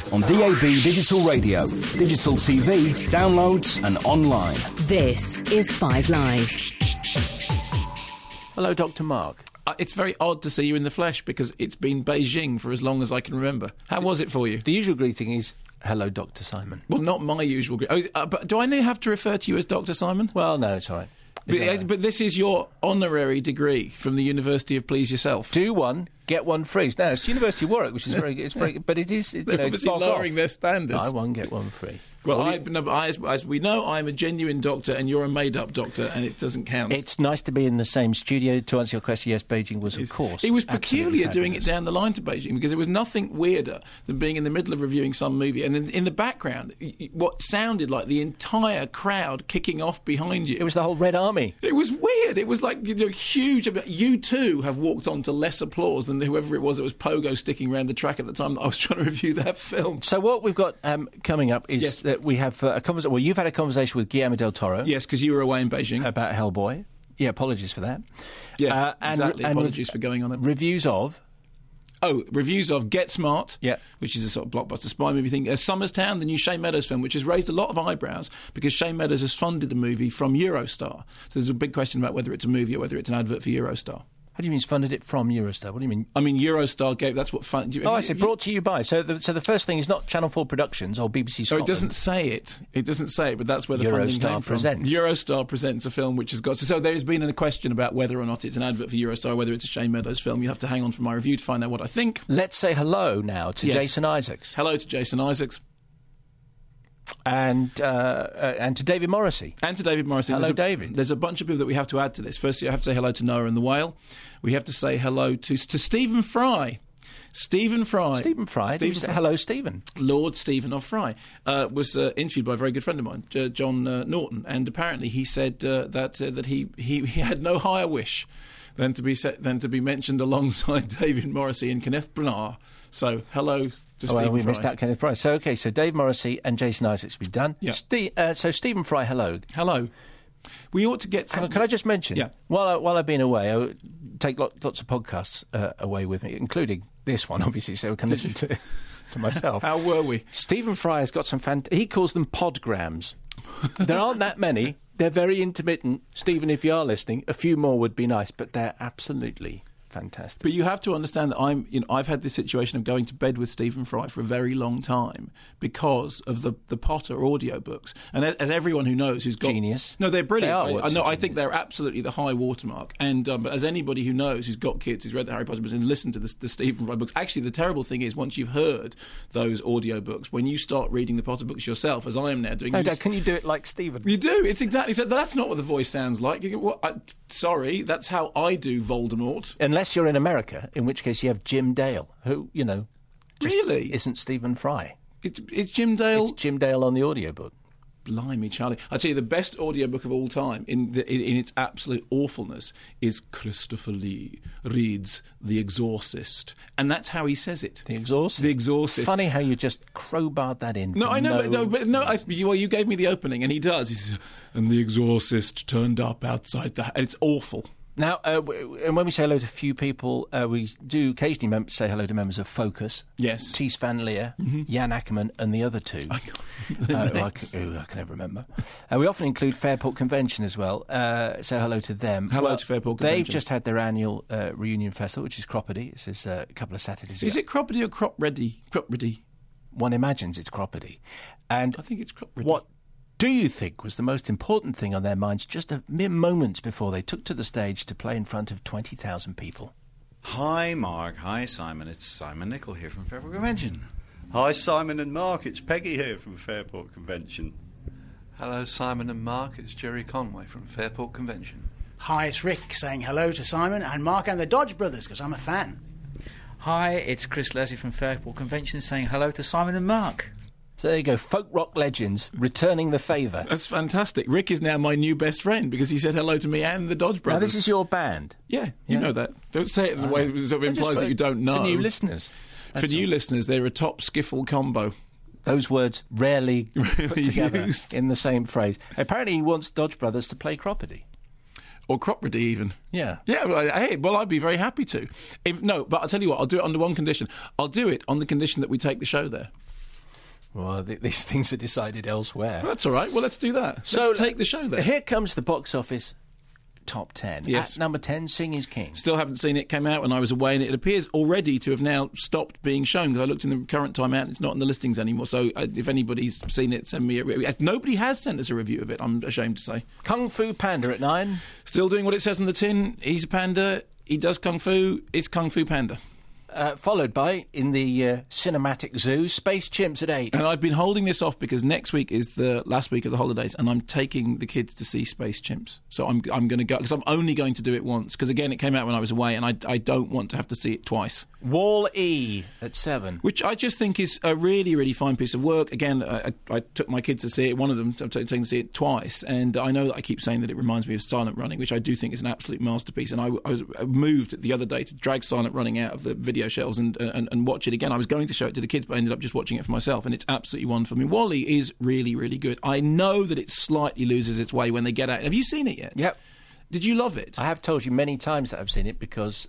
on DAB digital radio, digital TV, downloads and online. This is 5 Live. Hello, Dr. Mark. It's very odd to see you in the flesh because it's been Beijing for as long as I can remember. How was it for you? The usual greeting is, hello, Dr. Simon. Well, not my usual greeting. But do I now have to refer to you as Dr. Simon? Well, no, it's all right. But this is your honorary degree from the University of Please Yourself. Do one, get one free. Now, it's University of Warwick, which is very, but it is, They're obviously lowering their standards. Buy one, get one free. Well, as we know, I'm a genuine doctor and you're a made-up doctor, and it doesn't count. It's nice to be in the same studio. To answer your question, yes, Beijing was, of course. It was peculiar doing it down the line to Beijing because there was nothing weirder than being in the middle of reviewing some movie and then in the background, what sounded like the entire crowd kicking off behind you. It was the whole Red Army. It was weird. It was like huge. You too have walked on to less applause than whoever it was that was pogo sticking around the track at the time that I was trying to review that film. So what we've got coming up is that we have a conversation. Well, you've had a conversation with Guillermo del Toro. Yes, because you were away in Beijing. About Hellboy. Yeah, apologies for that. Yeah, exactly. Apologies for going on it. Reviews of Get Smart, which is a sort of blockbuster spy movie thing. Summerstown, the new Shane Meadows film, which has raised a lot of eyebrows because Shane Meadows has funded the movie from Eurostar. So there's a big question about whether it's a movie or whether it's an advert for Eurostar. How do you mean he's funded it from Eurostar? What do you mean? I mean, Eurostar gave... That's what... I said brought to you by. So the first thing is not Channel 4 Productions or BBC Scotland. Oh, it doesn't say it. It doesn't say it, but that's where the funding came from. Eurostar presents a film which has got... So there's been a question about whether or not it's an advert for Eurostar, whether it's a Shane Meadows film. You have to hang on for my review to find out what I think. Let's say hello now to Jason Isaacs. Hello to Jason Isaacs. And to David Morrissey. Hello, David. There's a bunch of people that we have to add to this. Firstly, I have to say hello to Noah and the Whale. We have to say hello to Stephen Fry. Stephen Fry. Hello, Stephen. Lord Stephen of Fry was interviewed by a very good friend of mine, John Norton, and apparently he said that he had no higher wish than to be mentioned alongside David Morrissey and Kenneth Branagh. So hello to Stephen Fry. We missed out Kenneth Branagh. So Dave Morrissy and Jason Isaacs be done. Yeah. So Stephen Fry, hello. Hello. We ought to get some... Can I just mention? Yeah. While I've been away, I take lots of podcasts away with me, including this one, obviously, so I can listen to myself. How were we? Stephen Fry has got some he calls them podgrams. There aren't that many. They're very intermittent. Stephen, if you are listening, a few more would be nice, but they're absolutely fantastic. But you have to understand that I've had this situation of going to bed with Stephen Fry for a very long time because of the Potter audiobooks. And as everyone who knows who's got... Genius. No, they're brilliant. They are I think they're absolutely the high watermark. And but as anybody who knows who's got kids, who's read the Harry Potter books and listened to the Stephen Fry books, actually the terrible thing is once you've heard those audiobooks, when you start reading the Potter books yourself, as I am now doing... No, Dad, can you do it like Stephen? You do. It's exactly... So that's not what the voice sounds like. Sorry, that's how I do Voldemort. Unless you're in America, in which case you have Jim Dale, who, really isn't Stephen Fry. It's Jim Dale. It's Jim Dale on the audiobook. Blimey, Charlie. I tell you, the best audiobook of all time, in its absolute awfulness, is Christopher Lee reads The Exorcist. And that's how he says it. The Exorcist? The Exorcist. Funny how you just crowbarred that in. No, I know, you gave me the opening, and he does. He says, and the Exorcist turned up outside the... And it's awful. Now, and when we say hello to few people, we do occasionally say hello to members of Focus. Yes. Tees Van Leer, Jan Ackerman, and the other two. I can never remember. We often include Fairport Convention as well. Say hello to them. Hello to Fairport Convention. They've just had their annual reunion festival, which is Croppedy. This is a couple of Saturdays ago. Is it Croppedy or Cropready? Cropready. One imagines it's Croppedy. And I think it's Cropready. What do you think was the most important thing on their minds just a mere moments before they took to the stage to play in front of 20,000 people? Hi, Mark. Hi, Simon. It's Simon Nicol here from Fairport Convention. Hi, Simon and Mark. It's Peggy here from Fairport Convention. Hello, Simon and Mark. It's Jerry Conway from Fairport Convention. Hi, it's Rick saying hello to Simon and Mark and the Dodge Brothers, because I'm a fan. Hi, it's Chris Leslie from Fairport Convention saying hello to Simon and Mark. So there you go, folk rock legends returning the favour. That's fantastic. Rick is now my new best friend because he said hello to me and the Dodge Brothers. Now, this is your band? Yeah, you know that. Don't say it in a way that sort of implies that you don't know. For new listeners. For new listeners, they're a top skiffle combo. Those words rarely put together used in the same phrase. Apparently he wants Dodge Brothers to play Croppedy. Or Cropredy even. Yeah. Yeah, well, I'd be very happy to. But I'll tell you what, I'll do it under one condition. I'll do it on the condition that we take the show there. Well, these things are decided elsewhere. That's all right. Well, let's do that. So let's take the show then. Here comes the box office top 10. Yes. At number 10, Sing is King. Still haven't seen it. Came out when I was away, and it appears already to have now stopped being shown, because I looked in the current time out and it's not in the listings anymore. So if anybody's seen it, send me a review. Nobody has sent us a review of it, I'm ashamed to say. Kung Fu Panda at 9. Still doing what it says on the tin. He's a panda. He does Kung Fu. It's Kung Fu Panda. Followed by, in the cinematic zoo, Space Chimps at 8. And I've been holding this off because next week is the last week of the holidays, and I'm taking the kids to see Space Chimps. So I'm going to go, because I'm only going to do it once, because again, it came out when I was away, and I don't want to have to see it twice. Wall-E at 7. Which I just think is a really, really fine piece of work. Again, I took my kids to see it. One of them I've taken to see it twice, and I know that I keep saying that it reminds me of Silent Running, which I do think is an absolute masterpiece. And I was moved the other day to drag Silent Running out of the video shelves and watch it again. I was going to show it to the kids, but I ended up just watching it for myself, and it's absolutely wonderful. I mean, WALL-E is really, really good. I know that it slightly loses its way when they get out. Have you seen it yet? Yep. Did you love it? I have told you many times that I've seen it because,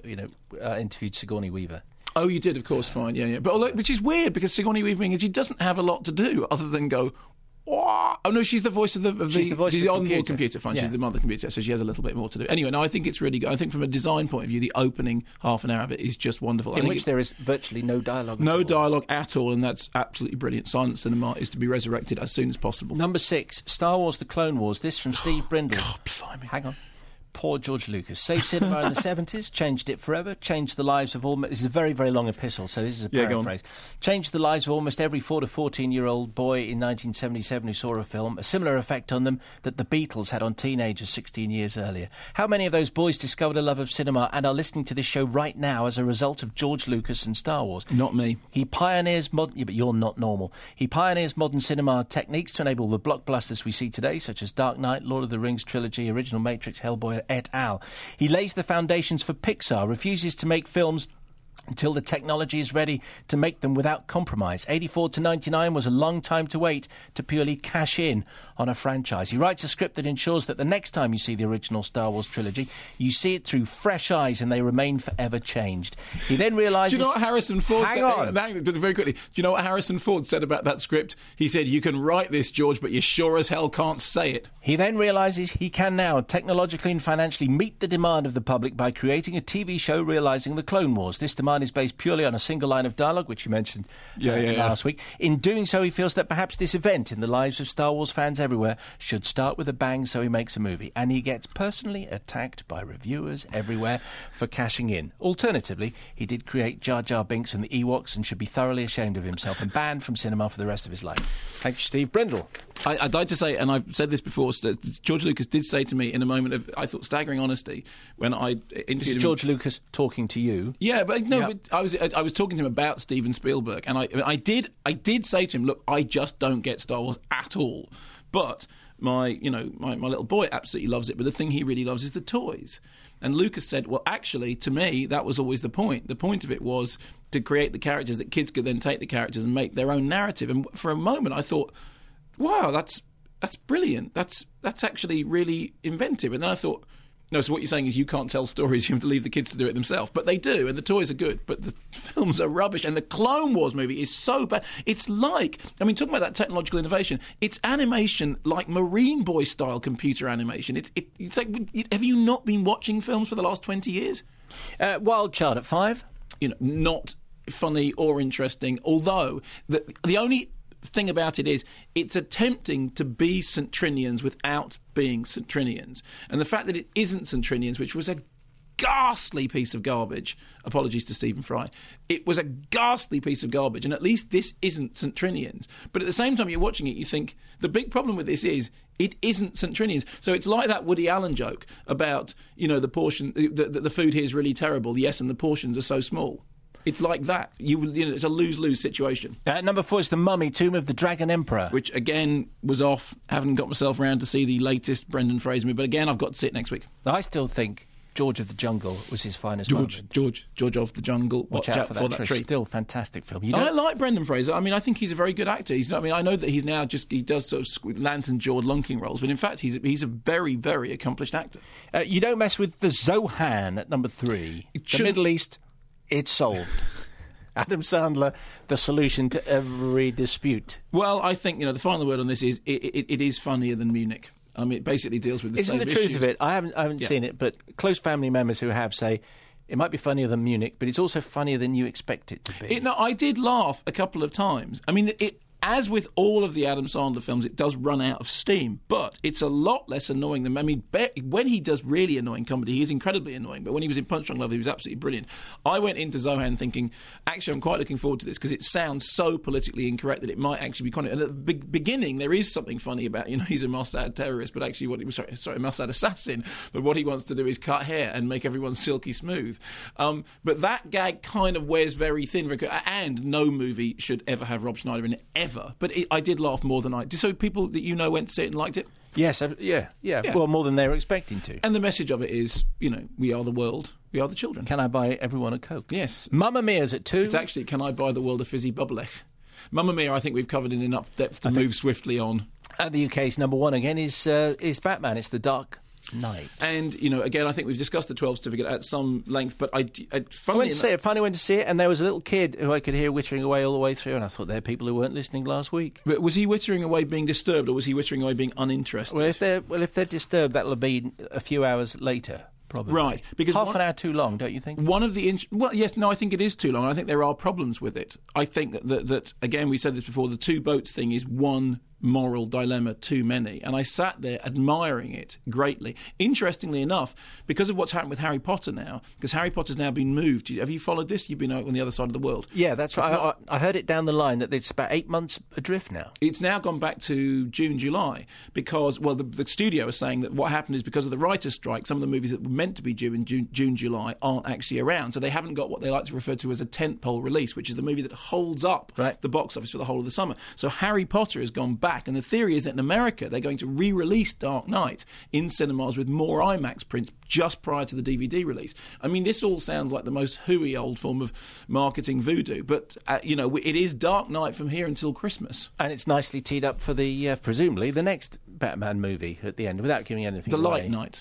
I interviewed Sigourney Weaver. Oh, you did, of course, fine, yeah. But which is weird, because Sigourney Weaver, she doesn't have a lot to do other than go, "Wah." Oh no, she's the voice of the. She's the voice of the on-board computer. Fine, yeah. She's the mother computer, so she has a little bit more to do. Anyway, no, I think it's really good. I think from a design point of view, the opening half an hour of it is just wonderful. In which there is virtually no dialogue. No dialogue at all, and that's absolutely brilliant. Silent cinema is to be resurrected as soon as possible. Number 6, Star Wars: The Clone Wars. This from Steve Brindle. God, blimey. Hang on. Poor George Lucas. Saved cinema in the 70s, changed it forever, changed the lives of almost... This is a very, very long epistle, so this is a paraphrase. Changed the lives of almost every 4 to 14-year-old boy in 1977 who saw a film, a similar effect on them that the Beatles had on teenagers 16 years earlier. How many of those boys discovered a love of cinema and are listening to this show right now as a result of George Lucas and Star Wars? Not me. He pioneers modern... Yeah, but you're not normal. He pioneers modern cinema techniques to enable the blockbusters we see today, such as Dark Knight, Lord of the Rings trilogy, Original Matrix, Hellboy, et al. He lays the foundations for Pixar, refuses to make films until the technology is ready to make them without compromise. 84 to 99 was a long time to wait to purely cash in on a franchise. He writes a script that ensures that the next time you see the original Star Wars trilogy, you see it through fresh eyes and they remain forever changed. He then realises... Do you know what Harrison Ford said? Hang on, very quickly. Do you know what Harrison Ford said about that script? He said, "You can write this, George, but you sure as hell can't say it." He then realises he can now technologically and financially meet the demand of the public by creating a TV show realising the Clone Wars. This demand is based purely on a single line of dialogue, which you mentioned last week. In doing so, he feels that perhaps this event in the lives of Star Wars fans everywhere should start with a bang, so he makes a movie. And he gets personally attacked by reviewers everywhere for cashing in. Alternatively, he did create Jar Jar Binks and the Ewoks and should be thoroughly ashamed of himself and banned from cinema for the rest of his life. Thank you, Steve Brindle. I'd like to say, and I've said this before, George Lucas did say to me in a moment of, I thought, staggering honesty, when I interviewed This is him. George Lucas talking to you. Yeah, but but I was talking to him about Steven Spielberg, and I did say to him, "Look, I just don't get Star Wars at all." But my little boy absolutely loves it, but the thing he really loves is the toys. And Lucas said, "Well, actually, to me, that was always the point. The point of it was to create the characters that kids could then take the characters and make their own narrative." And for a moment, I thought, "Wow, that's brilliant. That's actually really inventive." And then I thought, no, so what you're saying is you can't tell stories, you have to leave the kids to do it themselves. But they do, and the toys are good, but the films are rubbish. And the Clone Wars movie is so bad. It's like, talking about that technological innovation, it's animation like Marine Boy style computer animation. It's like, have you not been watching films for the last 20 years? Wild Child at 5. Not funny or interesting, although the only thing about it is it's attempting to be Centrinians without being Centrinians, and the fact that it isn't Centrinians, which was a ghastly piece of garbage, apologies to Stephen Fry, it was a ghastly piece of garbage, and at least this isn't Centrinians. But at the same time you're watching it, you think the big problem with this is it isn't Centrinians. So it's like that Woody Allen joke about the portion, the food here is really terrible, yes, and the portions are so small. It's like that. It's a lose-lose situation. Number 4 is The Mummy, Tomb of the Dragon Emperor. Which, again, was off. Haven't got myself around to see the latest Brendan Fraser movie. But again, I've got to see it next week. I still think George of the Jungle was his finest moment. George of the Jungle. Watch out for that tree. Still a fantastic film. I like Brendan Fraser. I think he's a very good actor. I know that he's now he does sort of lantern-jawed lunking roles, but in fact he's a very, very accomplished actor. You don't mess with the Zohan at number 3. The Middle East, it's solved. Adam Sandler, the solution to every dispute. Well, I think, the final word on this is it is funnier than Munich. I mean, it basically deals with the Isn't same the truth issues. of it? I haven't seen it, but close family members who have say it might be funnier than Munich, but it's also funnier than you expect it to be. I did laugh a couple of times. I mean, as with all of the Adam Sandler films, it does run out of steam, but it's a lot less annoying than... I mean, when he does really annoying comedy, he is incredibly annoying, but when he was in Punch Drunk Love, he was absolutely brilliant. I went into Zohan thinking, actually, I'm quite looking forward to this, because it sounds so politically incorrect that it might actually be kind of... And at the beginning, there is something funny about, he's a Mossad terrorist, but actually a Mossad assassin, but what he wants to do is cut hair and make everyone silky smooth. But that gag kind of wears very thin, and no movie should ever have Rob Schneider in it, ever. But I did laugh more than I did. So people that went to see it and liked it? Yes, yeah. Well, more than they were expecting to. And the message of it is, we are the world, we are the children. Can I buy everyone a Coke? Yes. Mamma Mia's at 2. It's actually, can I buy the world a fizzy bubblech? Mamma Mia, I think we've covered in enough depth to move swiftly on. The UK's number one again is Batman. It's The Dark Knight. And, again, I think we've discussed the 12 certificate at some length, but I finally went to see it, and there was a little kid who I could hear wittering away all the way through, and I thought, there are people who weren't listening last week. But was he wittering away being disturbed, or was he wittering away being uninterested? Well, if they're disturbed, that'll have been a few hours later. Probably. Right. Because half an hour too long, don't you think? I think it is too long. I think there are problems with it. I think that again, we said this before, the two boats thing is one moral dilemma too many. And I sat there admiring it greatly. Interestingly enough, because of what's happened with Harry Potter now, because Harry Potter's now been moved. Have you followed this? You've been out on the other side of the world. Yeah, that's right. I heard it down the line that it's about 8 months adrift now. It's now gone back to June, July, because, the studio is saying that what happened is because of the writer's strike, some of the movies that were meant to be due in June, July aren't actually around. So they haven't got what they like to refer to as a tentpole release, which is the movie that holds up the box office for the whole of the summer. So Harry Potter has gone back, and the theory is that in America they're going to re-release Dark Knight in cinemas with more IMAX prints just prior to the DVD release. I mean, this all sounds like the most hooey old form of marketing voodoo, but it is Dark Knight from here until Christmas, and it's nicely teed up for the presumably the next Batman movie at the end, without giving anything away. Light Knight.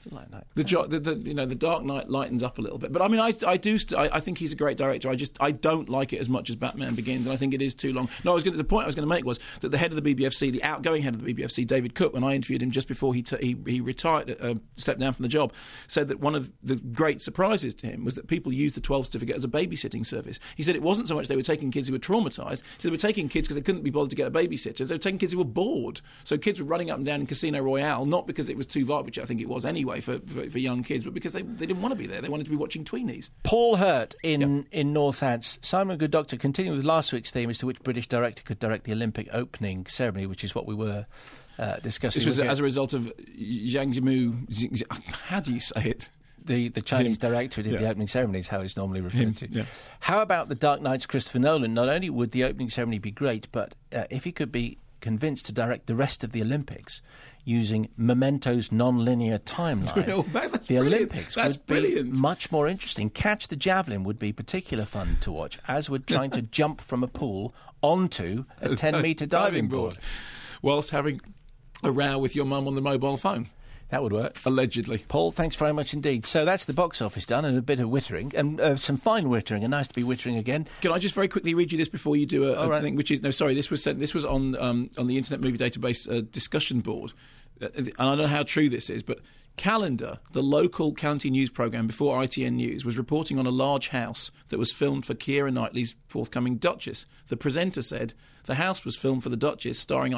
The Dark Knight lightens up a little bit, but I mean, I think he's a great director. I don't like it as much as Batman Begins, and I think it is too long. No, the point I was going to make was that the head of the BBFC, the outgoing head of the BBFC, David Cook, when I interviewed him just before he retired, stepped down from the job, said that one of the great surprises to him was that people used the 12 certificate as a babysitting service. He said it wasn't so much they were taking kids who were traumatised, so they were taking kids because they couldn't be bothered to get a babysitter. They were taking kids who were bored. So kids were running up and down in Casino Royale, not because it was too violent, which I think it was anyway, for young kids, but because they didn't want to be there. They wanted to be watching tweenies. Paul Hurt in North Ads. Simon Good Doctor, continuing with last week's theme as to which British director could direct the Olympic opening ceremony, which is what we were discussing. This was as a result of Zhang Yimou. How do you say it? The Chinese director who did the opening ceremony is how it's normally referred to. Yeah. How about The Dark Knight's Christopher Nolan? Not only would the opening ceremony be great, but if he could be convinced to direct the rest of the Olympics using Memento's non-linear timeline, that's the brilliant. Olympics That's would brilliant. be much more interesting. Catch the Javelin would be particular fun to watch, as would trying to jump from a pool onto a 10-metre diving board. Whilst having a row with your mum on the mobile phone. That would work. Allegedly. Sorry, thanks very much indeed. So that's the box office done, and a bit of wittering, and some fine wittering, and nice to be wittering again. Can I just very quickly read you this before you do a thing, which is... No, sorry, this was on the Internet Movie Database discussion board, and I don't know how true this is, but Calendar, the local county news programme before ITN News, was reporting on a large house that was filmed for Keira Knightley's forthcoming Duchess. The presenter said the house was filmed for the Duchess, starring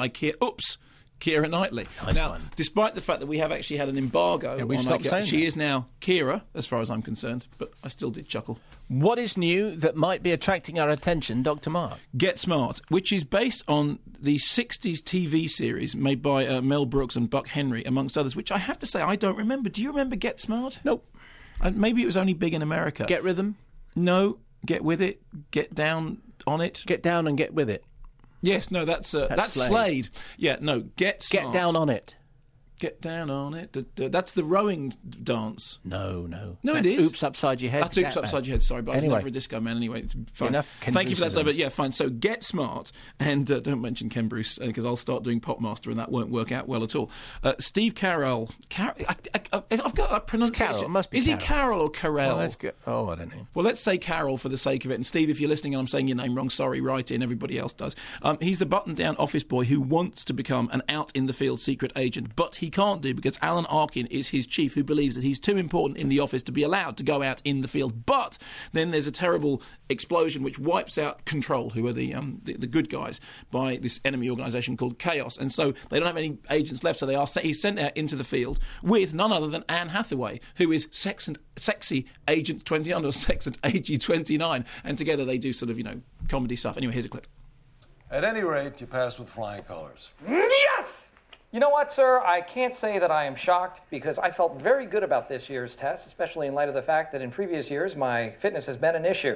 Keira Knightley. Nice now, one. Despite the fact that we have actually had an embargo, we've stopped saying she that. is now Keira, as far as I'm concerned, but I still did chuckle. What is new that might be attracting our attention, Dr. Mark? Get Smart, which is based on the 60s TV series made by Mel Brooks and Buck Henry, amongst others, which I have to say I don't remember. Do you remember Get Smart? Nope. Maybe it was only big in America. Get Rhythm? No. Get With It? Get Down on It? Get Down and Get With It. Yes, no, that's Slade. Yeah, no, Get Smart. Get Down on It. Get down on it. That's the rowing dance. No, That's it is. Oops Upside Your Head. That's Oops Upside Your Head, sorry, but I was never a disco man anyway. It's fine. Enough Thank you for that, Bruceisms. but yeah, fine. So Get Smart, and don't mention Ken Bruce, because I'll start doing Popmaster and that won't work out well at all. Steve Carell. I've got a pronunciation. Carroll, it must be Is Carroll. he Carroll or Carell? I don't know. Well, let's say Carol for the sake of it. And Steve, if you're listening and I'm saying your name wrong, sorry, write in. Everybody else does. He's the button-down office boy who wants to become an out-in-the-field secret agent, but he can't do because Alan Arkin is his chief, who believes that he's too important in the office to be allowed to go out in the field. But then there's a terrible explosion which wipes out Control, who are the good guys, by this enemy organisation called Chaos. And so they don't have any agents left, so he's sent out into the field with none other than Anne Hathaway, who is sexy Agent 21 or Sexant AG 29, and together they do sort of, comedy stuff. Anyway, here's a clip. At any rate, you passed with flying colours. Yes! You know what, sir? I can't say that I am shocked because I felt very good about this year's test, especially in light of the fact that in previous years my fitness has been an issue.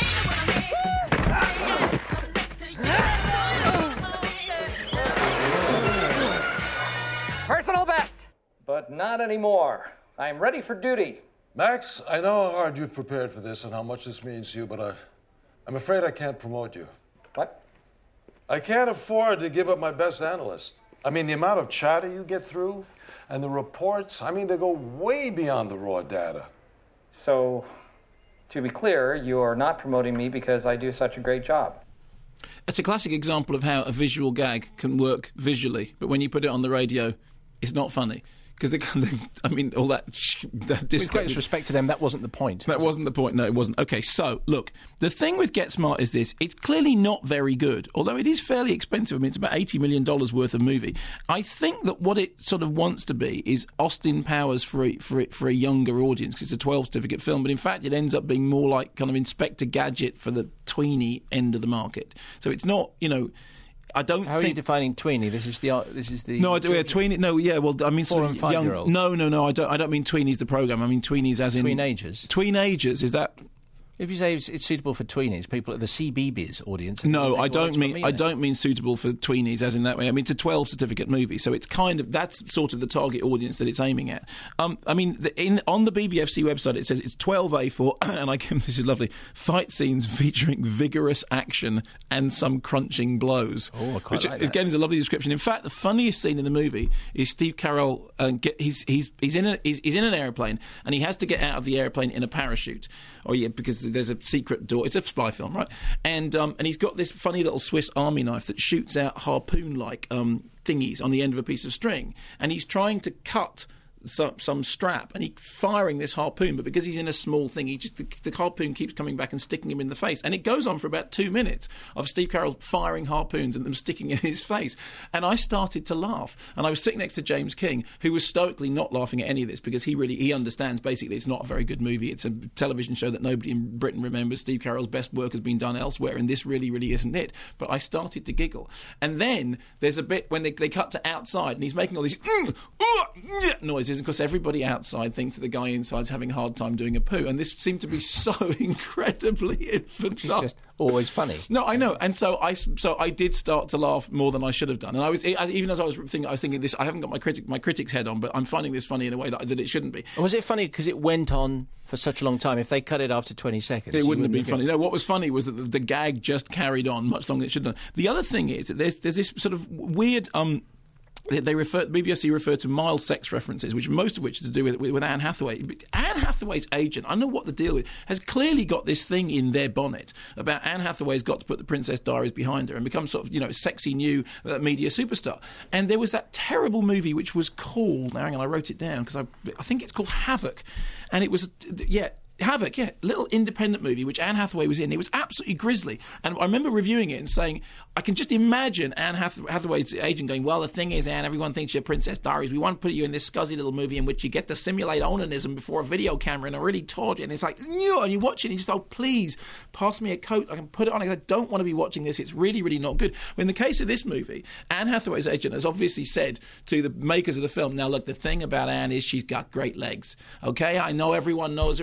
Personal best, but not anymore. I am ready for duty. Max, I know how hard you've prepared for this and how much this means to you, but I'm afraid I can't promote you. What? I can't afford to give up my best analyst. I mean, the amount of chatter you get through and the reports, they go way beyond the raw data. So, to be clear, you are not promoting me because I do such a great job. It's a classic example of how a visual gag can work visually, but when you put it on the radio, it's not funny. Because all that With greatest respect to them, that wasn't the point. That wasn't the point. No, it wasn't. Okay, so look, the thing with Get Smart is this: it's clearly not very good, although it is fairly expensive. It's about $80 million worth of movie. I think that what it sort of wants to be is Austin Powers for a younger audience, because it's a 12 certificate film. But in fact, it ends up being more like kind of Inspector Gadget for the tweeny end of the market. So it's not, I don't How think... are you defining tweeny? This is the No, I do. Yeah, tweeny. No, yeah. Well, I mean, 4 and 5 year olds. No. I don't mean tweenies the program. I mean tweenies as in Tweenagers. Tweenagers. Is that? If you say it's suitable for tweenies, people at the CBeebies audience. No, I don't mean suitable for tweenies as in that way. I mean it's a 12 certificate movie, so it's kind of that's sort of the target audience that it's aiming at. On the BBFC website it says it's 12A for, and this is lovely, fight scenes featuring vigorous action and some crunching blows. Oh, I quite like that. Again is a lovely description. In fact, the funniest scene in the movie is Steve Carell. He's in an airplane and he has to get out of the airplane in a parachute. Oh yeah, because there's a secret door. It's a spy film, right? And he's got this funny little Swiss Army knife that shoots out harpoon-like thingies on the end of a piece of string, and he's trying to cut some strap, and he's firing this harpoon, but because he's in a small thing, the harpoon keeps coming back and sticking him in the face, and it goes on for about 2 minutes of Steve Carell firing harpoons and them sticking in his face, and I started to laugh, and I was sitting next to James King, who was stoically not laughing at any of this because he understands basically it's not a very good movie. It's a television show that nobody in Britain remembers. Steve Carell's best work has been done elsewhere, and this really, really isn't it. But I started to giggle, and then there's a bit when they cut to outside, and he's making all these noises. Of course, everybody outside thinks that the guy inside's having a hard time doing a poo, and this seemed to be so incredibly infantile. Which is just always funny. No, I know, and so I did start to laugh more than I should have done, and I was thinking this. I haven't got my critic's head on, but I'm finding this funny in a way that it shouldn't be. Was it funny because it went on for such a long time? If they cut it after 20 seconds, it wouldn't have been funny. No, what was funny was that the gag just carried on much longer than it should have done. The other thing is that there's this sort of weird. BBC refer to mild sex references, most of which is to do with Anne Hathaway. But Anne Hathaway's agent, I don't know what the deal is, has clearly got this thing in their bonnet about Anne Hathaway's got to put the Princess Diaries behind her and become sort of, sexy new media superstar. And there was that terrible movie which was called, now hang on, I wrote it down because I think it's called Havoc. And it was, Havoc, little independent movie which Anne Hathaway was in. It was absolutely grisly, and I remember reviewing it and saying, I can just imagine Anne Hathaway's agent going, well, the thing is, Anne, everyone thinks you're Princess Diaries. We want to put you in this scuzzy little movie in which you get to simulate onanism before a video camera and I really torture. And it's like, and you watch it and you just, oh, please, pass me a coat. I can put it on. I don't want to be watching this. It's really, really not good. But in the case of this movie, Anne Hathaway's agent has obviously said to the makers of the film, now, look, the thing about Anne is she's got great legs. Okay? I know everyone knows her as the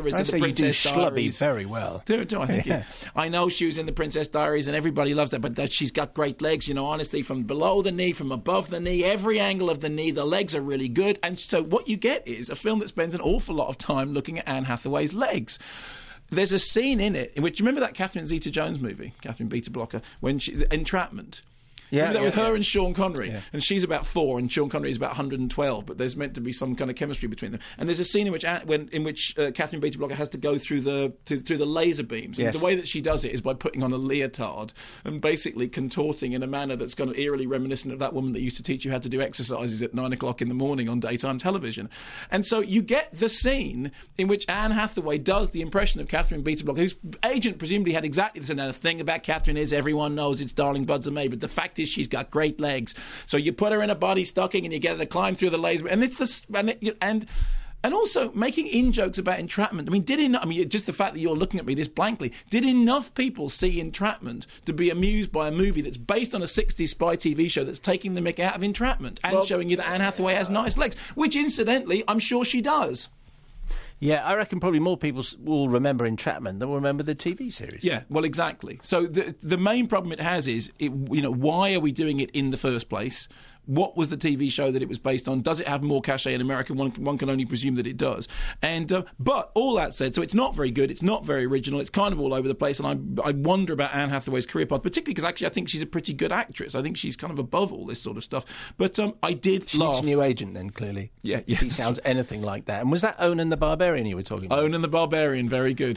Princess do Schlubby Diaries. very well. Do I think? Yeah. I know she was in the Princess Diaries, and everybody loves that. But that she's got great legs. You know, honestly, from below the knee, from above the knee, every angle of the knee, the legs are really good. And so what you get is a film that spends an awful lot of time looking at Anne Hathaway's legs. There's a scene in it in which, you remember that Catherine Zeta-Jones movie, Catherine Beta-Blocker, when Entrapment? Yeah, remember that with yeah, her yeah. and Sean Connery, Yeah. and she's about 4, and Sean Connery is about 112. But there's meant to be some kind of chemistry between them. And there's a scene in which Catherine Beta-Blocker has to go through the laser beams. And Yes. the way that she does it is by putting on a leotard and basically contorting in a manner that's kind of eerily reminiscent of that woman that used to teach you how to do exercises at 9 o'clock in the morning on daytime television. And so you get the scene in which Anne Hathaway does the impression of Catherine Beta-Blocker, whose agent presumably had exactly this. And the thing about Catherine is everyone knows it's Darling Buds Are Made, but the fact is she's got great legs. So you put her in a body stocking and you get her to climb through the laser, and it's the and also making in-jokes about Entrapment. I mean, just the fact that you're looking at me this blankly, did enough people see Entrapment to be amused by a movie that's based on a 60s spy TV show that's taking the mick out of Entrapment and showing you that Anne Hathaway has nice legs, which incidentally I'm sure she does. Yeah, I reckon probably more people will remember Entrapment than will remember the TV series. Yeah, well, exactly. So the main problem it has is, why are we doing it in the first place? What was the TV show that it was based on? Does it have more cachet in America? One can only presume that it does. And but all that said, so it's not very good. It's not very original. It's kind of all over the place. And I wonder about Anne Hathaway's career path, particularly because actually I think she's a pretty good actress. I think she's kind of above all this sort of stuff. But I did She laugh. needs a new agent then, clearly. Yeah, If he sounds anything like that. And was that Onan the Barbarian you were talking about? Onan the Barbarian, very good.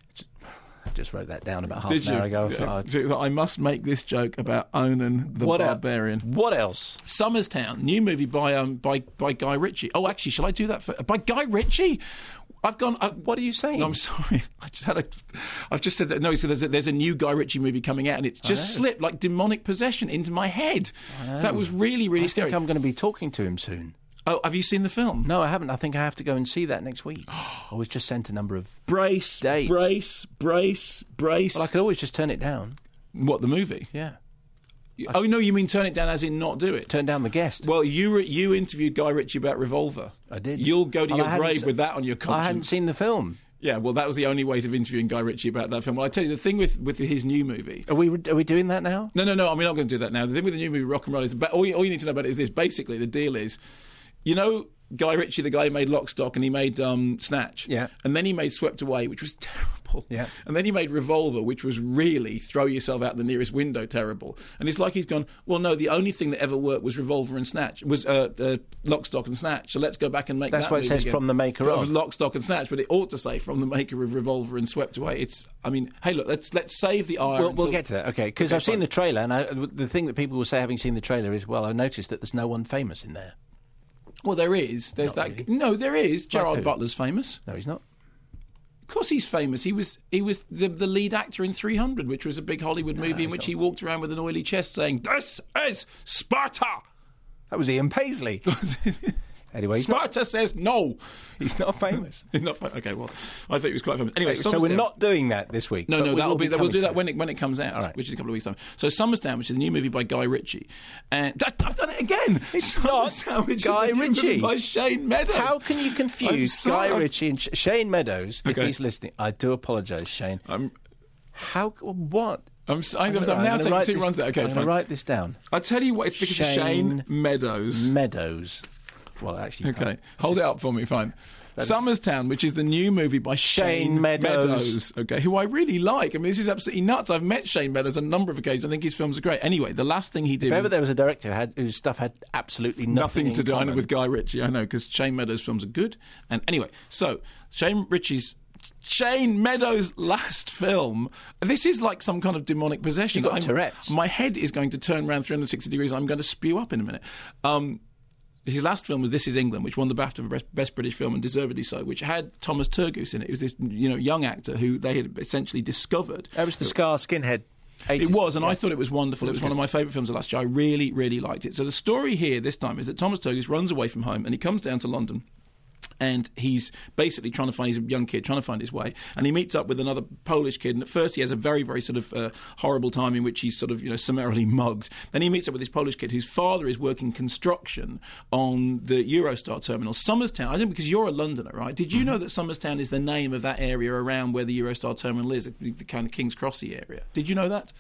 I just wrote that down about half Did an hour you? ago. Yeah. I must make this joke about Onan the Barbarian. What else? Summerstown, new movie by Guy Ritchie. Oh, actually, shall I do that by Guy Ritchie? I've gone. What are you saying? No, I'm sorry. I've just said that. No, so there's a new Guy Ritchie movie coming out, and it's just slipped like demonic possession into my head. That was really, really scary. I think I'm going to be talking to him soon. Oh, have you seen the film? No, I haven't. I think I have to go and see that next week. I was just sent a number of brace. Well, I could always just turn it down. What, the movie? Yeah. Oh, no, you mean turn it down as in not do it? Turn down the guest. Well, you interviewed Guy Ritchie about Revolver. I did. You'll go to Well, your grave with that on your conscience. I hadn't seen the film. Yeah, well, that was the only way of interviewing Guy Ritchie about that film. Well, I tell you, the thing with his new movie... Are we doing that now? No, I'm not going to do that now. The thing with the new movie, Rock and Roll, is... All you need to know about it is this. Basically, the deal is... You know... Guy Ritchie, the guy who made Lock, Stock, and he made Snatch. Yeah. And then he made Swept Away, which was terrible. Yeah. And then he made Revolver, which was really throw yourself out the nearest window terrible. And it's like he's gone, well, no, the only thing that ever worked was Revolver and Snatch, was Lock, Stock, and Snatch. So let's go back and make That's that what it says again. from the maker of. Lock, Stock, and Snatch, but it ought to say from the maker of Revolver and Swept Away. Hey, look, let's save the ire. We'll get to that, okay? Because I've seen the trailer, and the thing that people will say having seen the trailer is, well, I noticed that there's no one famous in there. Well, there is. There's Not that. really. No, there is. Gerard who? Butler's famous. No, he's not. Of course, he's famous. He was the lead actor in 300, which was a big Hollywood movie in which he walked around with an oily chest saying, "This is Sparta." That was Ian Paisley. Anyway, Sparta says no. He's not famous. He's not okay. Well, I think he was quite famous. Anyway, so we're not doing that this week. No, we'll we'll do that when it comes out, All right. which is a couple of weeks' time. So Summerstown, which is a new movie by Guy Ritchie, and I've done it again. It's Summerstown, not which Guy is a new movie Ritchie by Shane Meadows. How can you confuse I'm Guy sorry. Ritchie and Shane Meadows if Okay. he's listening? I do apologise, Shane. What? I'm now taking 2 runs there. Okay, I'm going fine. to write this down. I tell you what, it's because of Shane Meadows. Meadows. Well, actually, Okay, hold it up for me, fine. Summerstown, which is the new movie by Shane Meadows. Okay, who I really like. I mean, this is absolutely nuts. I've met Shane Meadows on a number of occasions. I think his films are great. Anyway, the last thing he did... If ever there was a director whose stuff had absolutely nothing to in do common. with Guy Ritchie, I know, because Shane Meadows' films are good. And anyway, so Shane Meadows' last film. This is like some kind of demonic possession. You got Tourette's. My head is going to turn around 360 degrees. I'm going to spew up in a minute. His last film was This Is England, which won the BAFTA for Best British Film, and deservedly so, which had Thomas Turgoose in it. It was this young actor who they had essentially discovered. That was the Scar Skinhead. It was, and I thought it was wonderful. It was one of my favourite films of last year. I really, really liked it. So the story here this time is that Thomas Turgoose runs away from home and he comes down to London. And he's basically trying to find, he's a young kid trying to find his way, and he meets up with another Polish kid, and at first he has a very, very sort of horrible time in which he's sort of, summarily mugged. Then he meets up with this Polish kid whose father is working construction on the Eurostar terminal. Summerstown, I don't, because you're a Londoner, right? Did you know that Summerstown is the name of that area around where the Eurostar terminal is, the kind of King's Crossy area? Did you know that?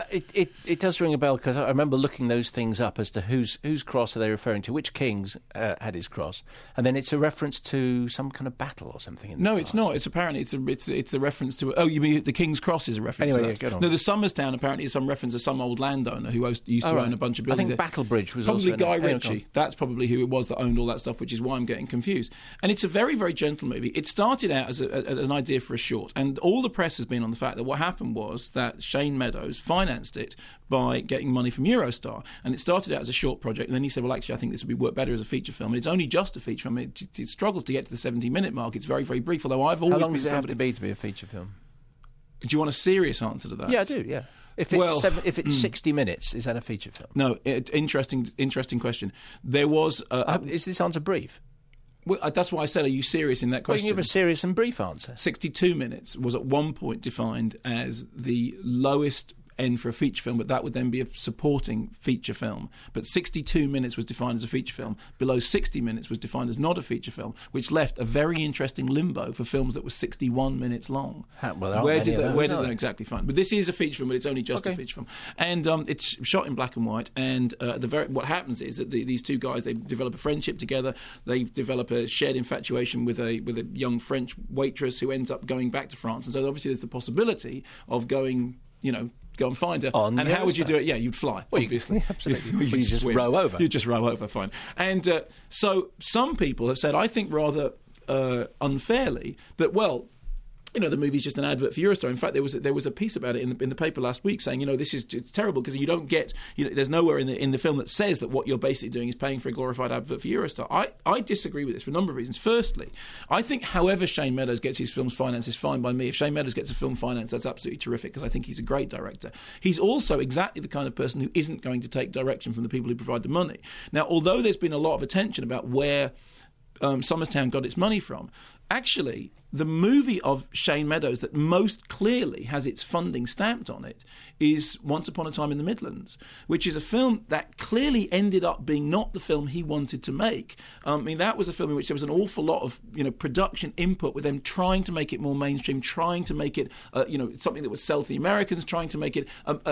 It does ring a bell, because I remember looking those things up as to whose cross are they referring to, which kings had his cross, and then it's a reference to some kind of battle or something. No, it's not. It's apparently it's a reference to. Oh, you mean the King's Cross is a reference? Anyway, to that. go on. No, the Summerstown apparently is some reference to some old landowner who used to own a bunch of buildings. I think Battlebridge was probably also Guy Ritchie. That's probably who it was that owned all that stuff, which is why I'm getting confused. And it's a very, very gentle movie. It started out as an idea for a short, and all the press has been on the fact that what happened was that Shane Meadows financed it by getting money from Eurostar, and it started out as a short project, and then he said, well, actually, I think this would work better as a feature film, and it's only just a feature film. It struggles to get to the 70-minute mark. It's very, very brief, although I've always been... How long does it have to be a feature film? Do you want a serious answer to that? Yeah, I do, yeah. If it's 60 minutes, is that a feature film? No, interesting question. There was... is this answer brief? Well, that's why I said, are you serious in that question? Well, you give a serious and brief answer. 62 minutes was at one point defined as the lowest end for a feature film, but that would then be a supporting feature film. But 62 minutes was defined as a feature film. Below 60 minutes was defined as not a feature film, which left a very interesting limbo for films that were 61 minutes long. Where did they exactly find? But this is a feature film, but it's only just a feature film. And it's shot in black and white, and what happens is that these two guys, they develop a friendship together, they develop a shared infatuation with a young French waitress who ends up going back to France. And so obviously there's the possibility of going and find her. And how would you do it? Yeah, you'd fly, obviously. Absolutely. You just row over. You just row over, fine. And so some people have said, I think rather unfairly, that, well, the movie's just an advert for Eurostar. In fact, there was a piece about it in the paper last week saying, it's terrible because you don't get, there's nowhere in the film that says that what you're basically doing is paying for a glorified advert for Eurostar. I disagree with this for a number of reasons. Firstly, I think however Shane Meadows gets his films financed is fine by me. If Shane Meadows gets a film financed, that's absolutely terrific because I think he's a great director. He's also exactly the kind of person who isn't going to take direction from the people who provide the money. Now, although there's been a lot of attention about where Summerstown got its money from, actually, the movie of Shane Meadows that most clearly has its funding stamped on it is Once Upon a Time in the Midlands, which is a film that clearly ended up being not the film he wanted to make. That was a film in which there was an awful lot of production input with them trying to make it more mainstream, trying to make it something that would sell to the Americans, trying to make it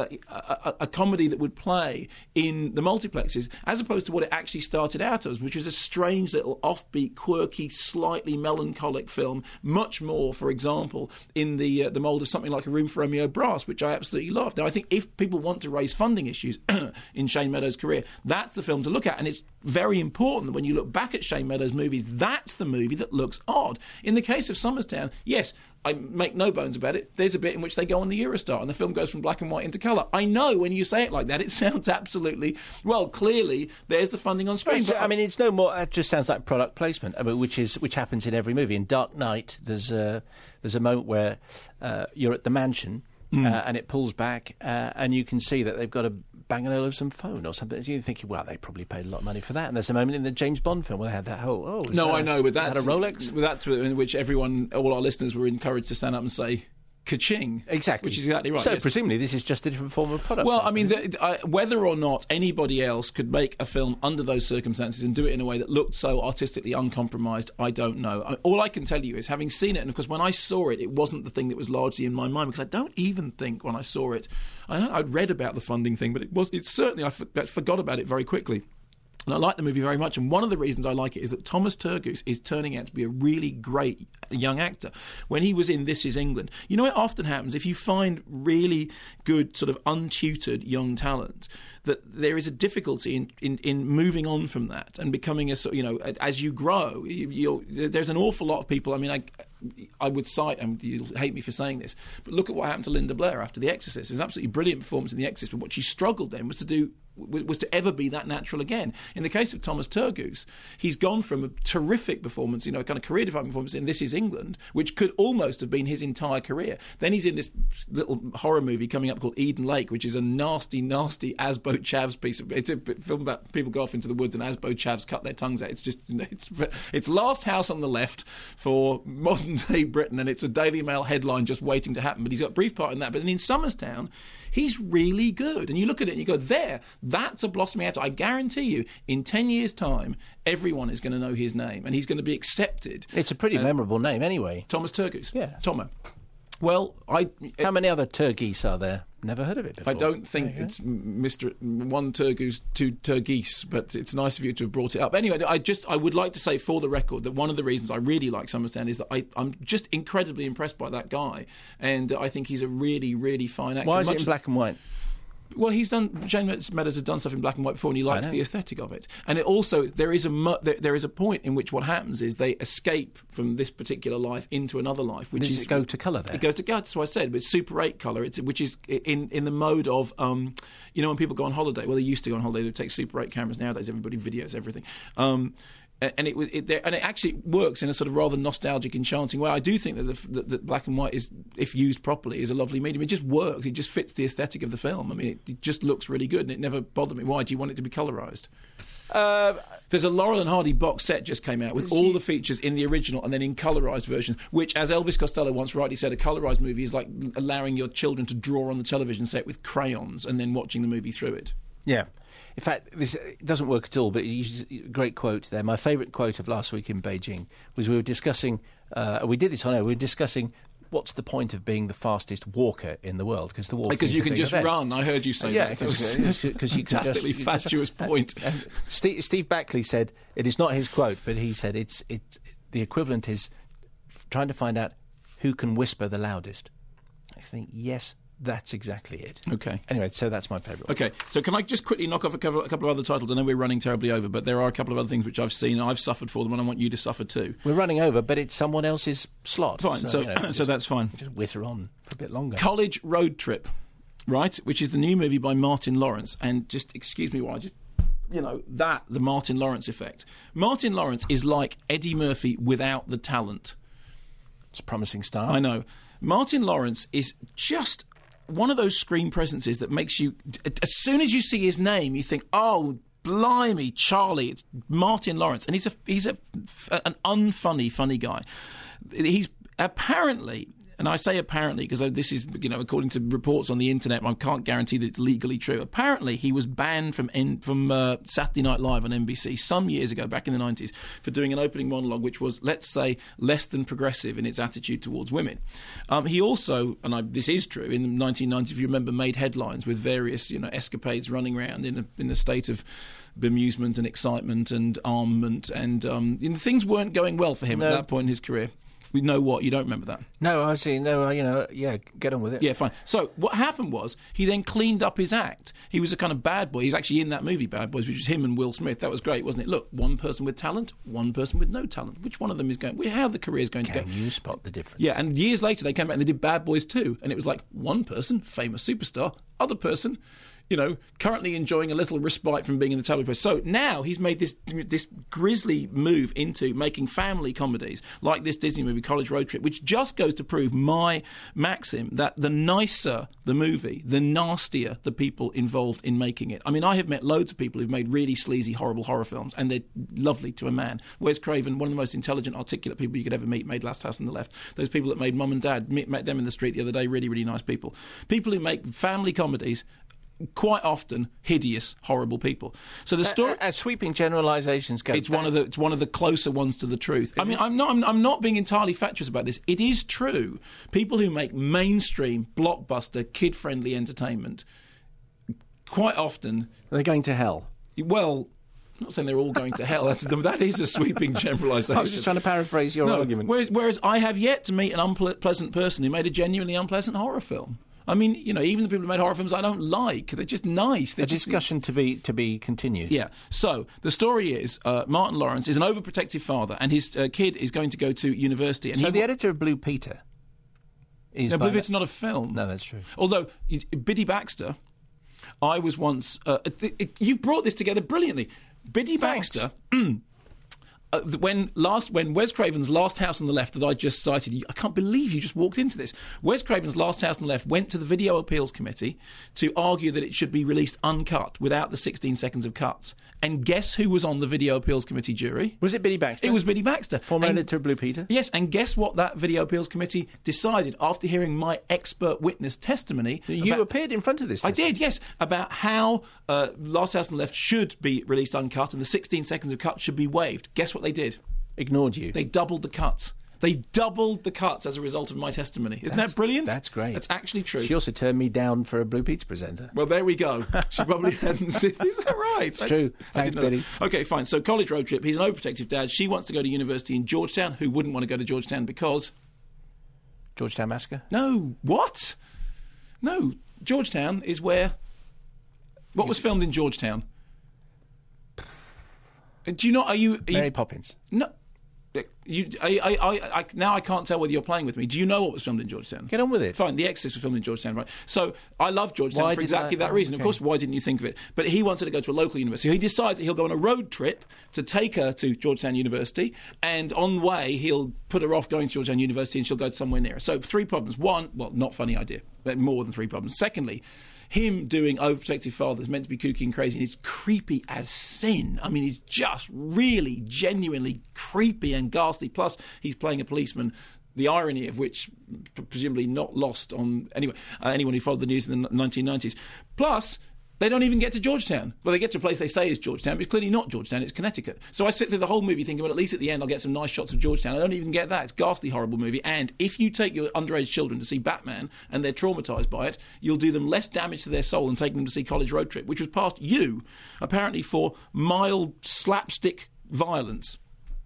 a comedy that would play in the multiplexes, as opposed to what it actually started out as, which was a strange little offbeat, quirky, slightly melancholic film, much more, for example, in the mould of something like A Room for Romeo Brass, which I absolutely loved. Now, I think if people want to raise funding issues in Shane Meadows' career, that's the film to look at, and it's very important that when you look back at Shane Meadows' movies, that's the movie that looks odd. In the case of Summerstown, yes, I make no bones about it, there's a bit in which they go on the Eurostar and the film goes from black and white into colour. I know when you say it like that, it sounds absolutely, well, clearly there's the funding on screen. But it's no more, it just sounds like product placement, which happens in every movie. In Dark Knight, there's a moment where you're at the mansion and it pulls back and you can see that they've got a Bang & Olufsen phone or something. So you're thinking, well, they probably paid a lot of money for that. And there's a moment in the James Bond film where they had that whole, I know, but that's a Rolex? That's in which all our listeners were encouraged to stand up and say, ka-ching. Exactly. Which is exactly right. So yes. presumably this is just a different form of product. Well, whether or not anybody else could make a film under those circumstances and do it in a way that looked so artistically uncompromised, I don't know. All I can tell you is, having seen it, and of course when I saw it, it wasn't the thing that was largely in my mind, because I don't even think when I saw it, I'd read about the funding thing, but it's certainly, I forgot about it very quickly. And I like the movie very much, and one of the reasons I like it is that Thomas Turgoose is turning out to be a really great young actor. When he was in This Is England, it often happens if you find really good sort of untutored young talent, that there is a difficulty in moving on from that and becoming as you grow, there's an awful lot of people. I would cite, and you'll hate me for saying this, but look at what happened to Linda Blair after The Exorcist. It's an absolutely brilliant performance in The Exorcist, but what she struggled then was to do was to ever be that natural again. In the case of Thomas Turgoose, he's gone from a terrific performance, you know, a kind of career-defining performance in This Is England, which could almost have been his entire career. Then he's in this little horror movie coming up called Eden Lake, which is a nasty, nasty Asbo Chavs piece of... It's a film about people go off into the woods and Asbo Chavs cut their tongues out. It's just... It's Last House on the Left for modern-day Britain, and it's a Daily Mail headline just waiting to happen. But he's got a brief part in that. But in Somerstown, he's really good. And you look at it and you go, that's a blossoming actor. I guarantee you, in 10 years' time, everyone is going to know his name, and he's going to be accepted. It's a pretty memorable name anyway. Thomas Turgoose. Yeah. Tomo. Well, How many other Turgeese are there? Never heard of it before. I don't think it's Mr. One Turgoose, two Turgeese, but it's nice of you to have brought it up. Anyway, I would like to say for the record that one of the reasons I really like Somerstown is that I'm just incredibly impressed by that guy, and I think he's a really, really fine actor. Why is it in black and white? Well, James Meadows has done stuff in black and white before, and he likes the aesthetic of it. And it also, there is a point in which what happens is they escape from this particular life into another life. Which Does it go to colour there? It goes to colour. That's what I said. But it's Super 8 colour, which is in the mode of, you know, when people go on holiday. Well, they used to go on holiday. They take Super 8 cameras. Nowadays, everybody videos everything. And it actually works in a sort of rather nostalgic, enchanting way. I do think that the black and white is, if used properly, is a lovely medium. It just works. It just fits the aesthetic of the film. I mean, it just looks really good, and it never bothered me. Why do you want it to be colorised? There's a Laurel and Hardy box set just came out with all the features in the original and then in colorised version, which, as Elvis Costello once rightly said, a colorised movie is like allowing your children to draw on the television set with crayons and then watching the movie through it. Yeah. In fact, this doesn't work at all, but you used a great quote there. My favourite quote of last week in Beijing was we were discussing, we did this on air, we were discussing what's the point of being the fastest walker in the world, because you can just run. I heard you say that. Because you can fantastically fatuous point. Steve Backley said, it is not his quote, but he said it's the equivalent is trying to find out who can whisper the loudest. I think, yes, that's exactly it. Okay. Anyway, so that's my favourite. Okay, so can I just quickly knock off a couple of other titles? I know we're running terribly over, but there are a couple of other things which I've seen. I've suffered for them, and I want you to suffer too. We're running over, but it's someone else's slot. Fine, so that's fine. Just whitter on for a bit longer. College Road Trip, right, which is the new movie by Martin Lawrence. And just, excuse me while I just... You know, the Martin Lawrence effect. Martin Lawrence is like Eddie Murphy without the talent. It's a promising start. I know. Martin Lawrence is just... one of those screen presences that makes you, as soon as you see his name, you think, oh, blimey, Charlie, it's Martin Lawrence. And he's an unfunny, funny guy. He's apparently, and I say apparently because this is, you know, according to reports on the internet, I can't guarantee that it's legally true. Apparently, he was banned from Saturday Night Live on NBC some years ago, back in the 90s, for doing an opening monologue which was, let's say, less than progressive in its attitude towards women. He also, and this is true, in the 1990s, if you remember, made headlines with various, you know, escapades running around in a state of bemusement and excitement and armament, and things weren't going well for him at that point in his career. We know what? You don't remember that? No, I see. No, get on with it. Yeah, fine. So what happened was he then cleaned up his act. He was a kind of bad boy. He's actually in that movie, Bad Boys, which was him and Will Smith. That was great, wasn't it? Look, one person with talent, one person with no talent. Which one of them is going... How the career is going to go? Can you spot the difference? Yeah, and years later they came back and they did Bad Boys 2, and it was like one person, famous superstar, other person... you know, currently enjoying a little respite from being in the tabloid press. So now he's made this grisly move into making family comedies like this Disney movie, College Road Trip, which just goes to prove my maxim that the nicer the movie, the nastier the people involved in making it. I mean, I have met loads of people who've made really sleazy, horrible horror films, and they're lovely to a man. Wes Craven, one of the most intelligent, articulate people you could ever meet, made Last House on the Left. Those people that made Mum and Dad, met them in the street the other day, really, really nice people. People who make family comedies, quite often hideous, horrible people. So the story, as sweeping generalisations go, it's one of the closer ones to the truth. I mean, I'm not being entirely fatuous about this. It is true. People who make mainstream, blockbuster, kid-friendly entertainment, quite often they're going to hell. Well, I'm not saying they're all going to hell. That is a sweeping generalisation. I was just trying to paraphrase your argument. Whereas I have yet to meet an unpleasant person who made a genuinely unpleasant horror film. I mean, you know, even the people who made horror films I don't like. They're just nice. They're discussion to be continued. Yeah. So the story is Martin Lawrence is an overprotective father, and his kid is going to go to university. And so the editor of Blue Peter is... No, Blue Peter's not a film. No, that's true. Although Biddy Baxter... I was once... you've brought this together brilliantly. Biddy Baxter... When Wes Craven's Last House on the Left that I just cited, I can't believe you just walked into this. Wes Craven's Last House on the Left went to the Video Appeals Committee to argue that it should be released uncut without the 16 seconds of cuts. And guess who was on the Video Appeals Committee jury? Was it Biddy Baxter? It was Biddy Baxter. Former editor of Blue Peter? Yes, and guess what that Video Appeals Committee decided after hearing my expert witness testimony? You appeared in front of this. I did, yes, about how Last House on the Left should be released uncut and the 16 seconds of cut should be waived. Guess what they did? Ignored you. They doubled the cuts. They doubled the cuts as a result of my testimony. Isn't that brilliant? That's great. That's actually true. She also turned me down for a Blue Pizza presenter. Well, there we go. She probably hadn't seen... Is that right? It's true. Thanks, Biddy. OK, fine. So college road trip. He's an overprotective dad. She wants to go to university in Georgetown. Who wouldn't want to go to Georgetown because... Georgetown Massacre? No. What? No. Georgetown is where... What was filmed in Georgetown? Do you not... Are you Mary Poppins? No. Now I can't tell whether you're playing with me. Do you know what was filmed in Georgetown? Get on with it. Fine, The Exorcist was filmed in Georgetown, right? So I love Georgetown for exactly that reason. Okay. Of course, why didn't you think of it? But he wanted to go to a local university. He decides that he'll go on a road trip to take her to Georgetown University, and on the way he'll put her off going to Georgetown University and she'll go to somewhere near her. So 3 problems. 1, well, not funny idea, but more than 3 problems. Secondly, him doing overprotective father is meant to be kooky and crazy, and he's creepy as sin. I mean, he's just really, genuinely creepy and ghastly. Plus, he's playing a policeman, the irony of which presumably not lost on anyone who followed the news in the 1990s. Plus, they don't even get to Georgetown. Well, they get to a place they say is Georgetown, but it's clearly not Georgetown, it's Connecticut. So I sit through the whole movie thinking, well, at least at the end I'll get some nice shots of Georgetown. I don't even get that. It's a ghastly, horrible movie. And if you take your underage children to see Batman and they're traumatised by it, you'll do them less damage to their soul than taking them to see College Road Trip, which was past you, apparently for mild slapstick violence.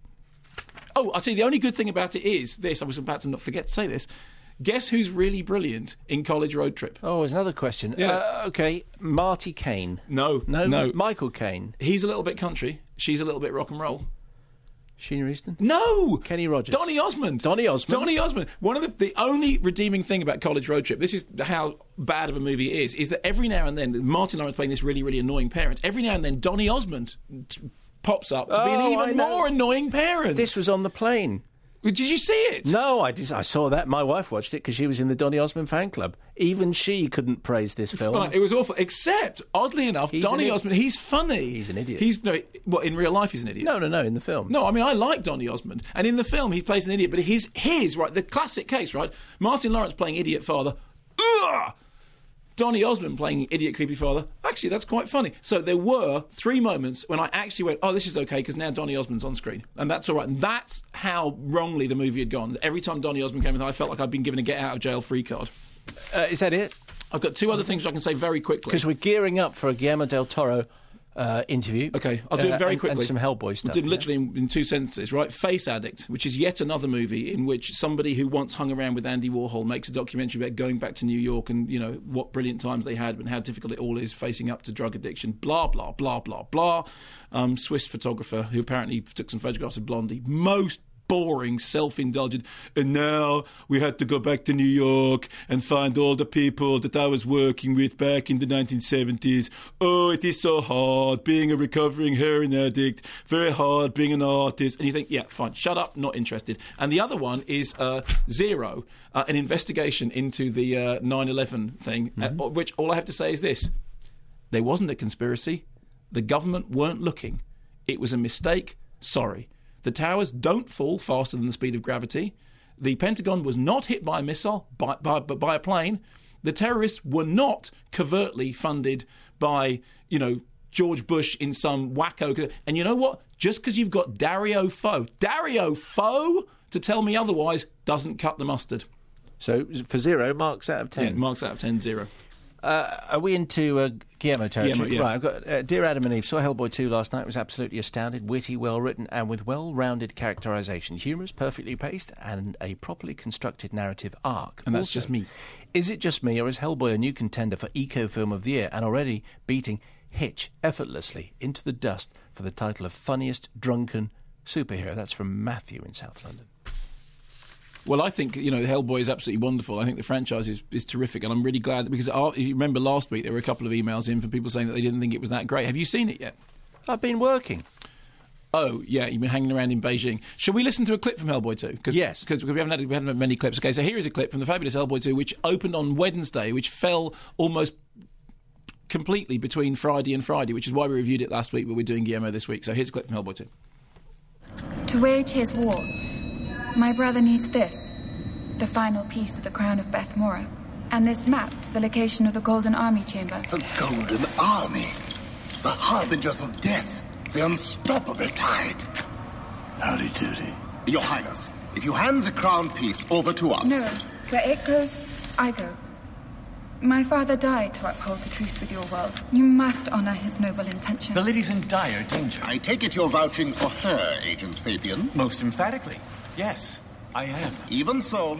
Oh, I'll tell you, the only good thing about it is this. I was about to not forget to say this. Guess who's really brilliant in College Road Trip? Oh, there's another question. Yeah. OK, Marty Caine. No. Michael Caine. He's a little bit country. She's a little bit rock and roll. Sheena Easton? No! Kenny Rogers? Donny Osmond. Donny Osmond. One of the only redeeming thing about College Road Trip, this is how bad of a movie it is that every now and then, Martin Lawrence playing this really, really annoying parent, every now and then Donny Osmond pops up to be an even more annoying parent. This was on the plane. Did you see it? No, I saw that. My wife watched it because she was in the Donny Osmond fan club. Even she couldn't praise this film. Right, it was awful. Except, oddly enough, Donny Osmond, he's funny. He's an idiot. In real life he's an idiot? No, in the film. No, I mean, I like Donny Osmond. And in the film he plays an idiot, but his right, the classic case, right? Martin Lawrence playing idiot father. Ugh! Donny Osmond playing idiot creepy father. Actually, that's quite funny. So there were 3 moments when I actually went, oh, this is okay, because now Donny Osmond's on screen. And that's all right. And that's how wrongly the movie had gone. Every time Donny Osmond came in, I felt like I'd been given a get-out-of-jail-free card. Is that it? I've got 2 other things I can say very quickly. Because we're gearing up for a Guillermo del Toro interview. OK, I'll do it very quickly. And some Hellboy stuff. Literally in 2 sentences, right? Face Addict, which is yet another movie in which somebody who once hung around with Andy Warhol makes a documentary about going back to New York and, you know, what brilliant times they had and how difficult it all is facing up to drug addiction. Blah, blah, blah, blah, blah. Swiss photographer who apparently took some photographs of Blondie. Most boring, self-indulgent, and now we had to go back to New York and find all the people that I was working with back in the 1970s. Oh, it is so hard being a recovering heroin addict, very hard being an artist. And you think, yeah, fine, shut up, not interested. And the other one is Zero, an investigation into the 9/11 thing, which all I have to say is this. There wasn't a conspiracy. The government weren't looking. It was a mistake. Sorry. The towers don't fall faster than the speed of gravity. The Pentagon was not hit by a missile, but by a plane. The terrorists were not covertly funded by, George Bush in some wacko. And you know what? Just because you've got Dario Fo to tell me otherwise doesn't cut the mustard. So for Zero, marks out of 10. Yeah, marks out of 10, 0. Are we into Guillermo territory? Guillermo, yeah. Right, I've got Dear Adam and Eve. Saw Hellboy 2 last night. Was absolutely astounded. Witty, well-written, and with well-rounded characterisation. Humorous, perfectly paced, and a properly constructed narrative arc. And that's just me. Is it just me, or is Hellboy a new contender for Eco-Film of the Year and already beating Hitch effortlessly into the dust for the title of funniest drunken superhero? That's from Matthew in South London. Well, I think, Hellboy is absolutely wonderful. I think the franchise is terrific, and I'm really glad because if you remember last week there were a couple of emails in from people saying that they didn't think it was that great. Have you seen it yet? I've been working. Oh, yeah, you've been hanging around in Beijing. Shall we listen to a clip from Hellboy 2? Yes. Because we haven't had many clips. Okay, so here is a clip from the fabulous Hellboy 2, which opened on Wednesday, which fell almost completely between Friday and Friday, which is why we reviewed it last week, but we're doing Guillermo this week. So here's a clip from Hellboy 2. To wage his war, my brother needs this, the final piece of the crown of Beth Mora, and this map to the location of the Golden Army Chamber. The Golden Army? The harbingers of death? The unstoppable tide? Howdy doody. Your Highness, if you hand the crown piece over to us... No, where it goes, I go. My father died to uphold the truce with your world. You must honor his noble intention. The lady's in dire danger. I take it you're vouching for her, Agent Sapien? Most emphatically. Yes, I am. Even so,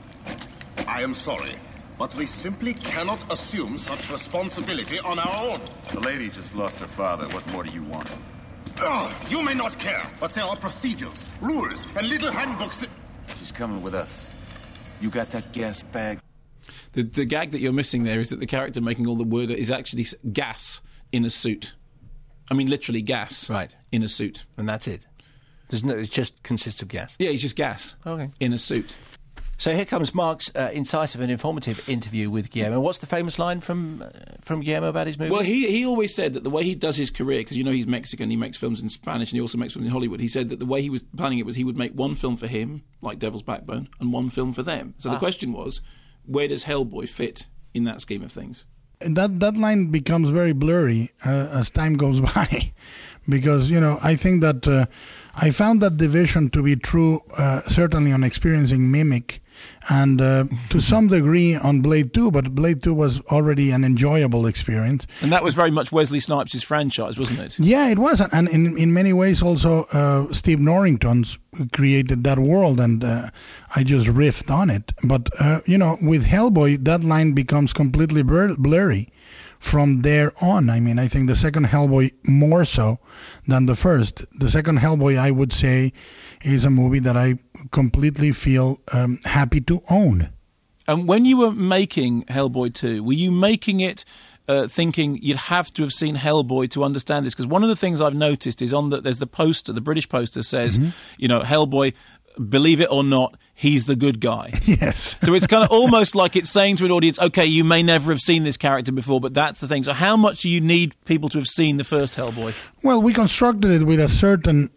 I am sorry, but we simply cannot assume such responsibility on our own. The lady just lost her father. What more do you want? Oh, you may not care, but there are procedures, rules, and little handbooks that... She's coming with us. You got that gas bag? The gag that you're missing there is that the character making all the word is actually gas in a suit. I mean, literally gas. Right. In a suit. And that's it. It just consists of gas. Yeah, he's just gas. Okay. In a suit. So here comes Mark's incisive and informative interview with Guillermo. What's the famous line from Guillermo about his movie? Well, he always said that the way he does his career, because he's Mexican, he makes films in Spanish, and he also makes films in Hollywood. He said that the way he was planning it was he would make one film for him, like Devil's Backbone, and one film for them. So the question was, where does Hellboy fit in that scheme of things? That line becomes very blurry as time goes by, because I think that I found that division to be true certainly on Experiencing Mimic, and to some degree on Blade 2, but Blade 2 was already an enjoyable experience. And that was very much Wesley Snipes' franchise, wasn't it? Yeah, it was, and in many ways also Steve Norrington's created that world, and I just riffed on it. But, with Hellboy, that line becomes completely blurry from there on. I mean, I think the second Hellboy more so than the first. The second Hellboy, I would say, is a movie that I completely feel happy to own. And when you were making Hellboy 2, were you making it thinking you'd have to have seen Hellboy to understand this? Because one of the things I've noticed is there's the poster, the British poster says, Hellboy, believe it or not, he's the good guy. Yes. So it's kind of almost like it's saying to an audience, okay, you may never have seen this character before, but that's the thing. So how much do you need people to have seen the first Hellboy? Well, we constructed it with a certain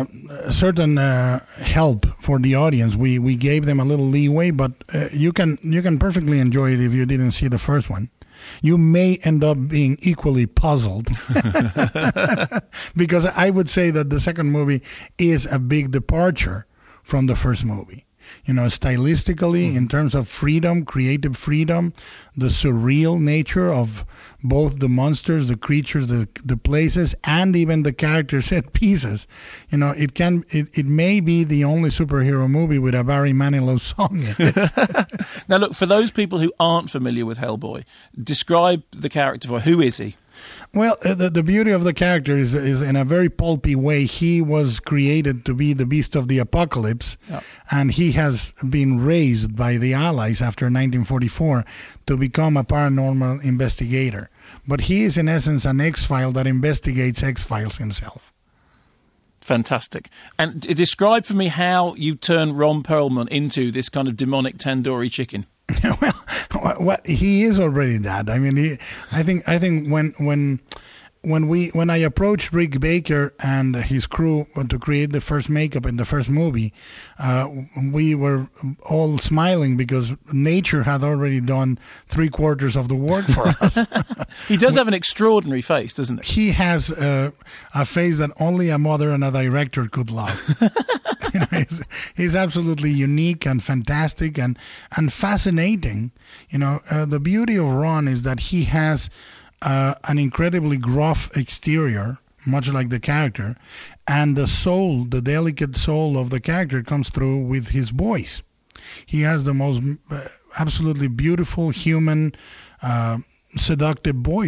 help for the audience. We gave them a little leeway, but you can perfectly enjoy it if you didn't see the first one. You may end up being equally puzzled because I would say that the second movie is a big departure from the first movie. Stylistically, in terms of freedom, creative freedom, the surreal nature of both the monsters, the creatures, the places, and even the character set pieces. It may be the only superhero movie with a Barry Manilow song in it. Now, look, for those people who aren't familiar with Hellboy, describe the character for who is he? Well, the beauty of the character is in a very pulpy way. He was created to be the beast of the apocalypse, and he has been raised by the Allies after 1944 to become a paranormal investigator. But he is, in essence, an X-File that investigates X-Files himself. Fantastic. And describe for me how you turn Ron Perlman into this kind of demonic tandoori chicken. Well, he is already that. I mean, I think when I approached Rick Baker and his crew to create the first makeup in the first movie, we were all smiling because nature had already done 3/4 of the work for us. He does have an extraordinary face, doesn't he? He has a face that only a mother and a director could love. He's absolutely unique and fantastic and fascinating. The beauty of Ron is that he has an incredibly gruff exterior, much like the character, and the delicate soul of the character comes through with his voice. He has the most absolutely beautiful, human, seductive voice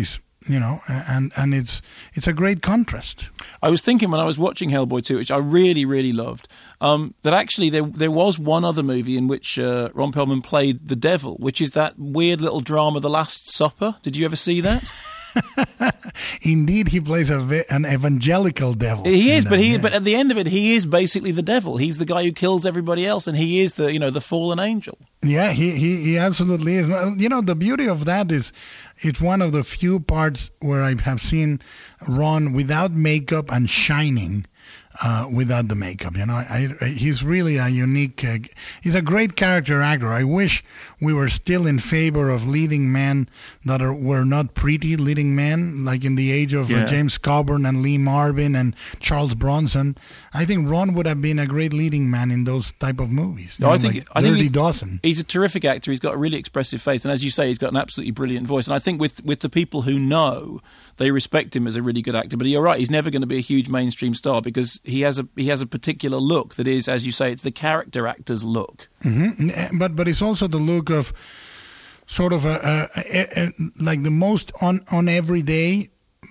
and it's a great contrast. I was thinking when I was watching Hellboy 2, which I really, really loved, that actually there was one other movie in which Ron Perlman played the devil, which is that weird little drama, The Last Supper. Did you ever see that? Indeed, he plays an evangelical devil. He is, but at the end of it, he is basically the devil. He's the guy who kills everybody else, and he is the fallen angel. Yeah, he absolutely is. The beauty of that is it's one of the few parts where I have seen Ron without makeup and shining. Without the makeup, he's really a unique. He's a great character actor. I wish we were still in favor of leading men that were not pretty leading men, like in the age of James Coburn and Lee Marvin and Charles Bronson. I think Ron would have been a great leading man in those type of movies. I think Dirty Dawson. He's a terrific actor. He's got a really expressive face, and as you say, he's got an absolutely brilliant voice. And I think with the people who know, they respect him as a really good actor. But you're right; he's never going to be a huge mainstream star because he has a particular look that is, as you say, it's the character actor's look. Mm-hmm. But it's also the look of sort of like the most on everyday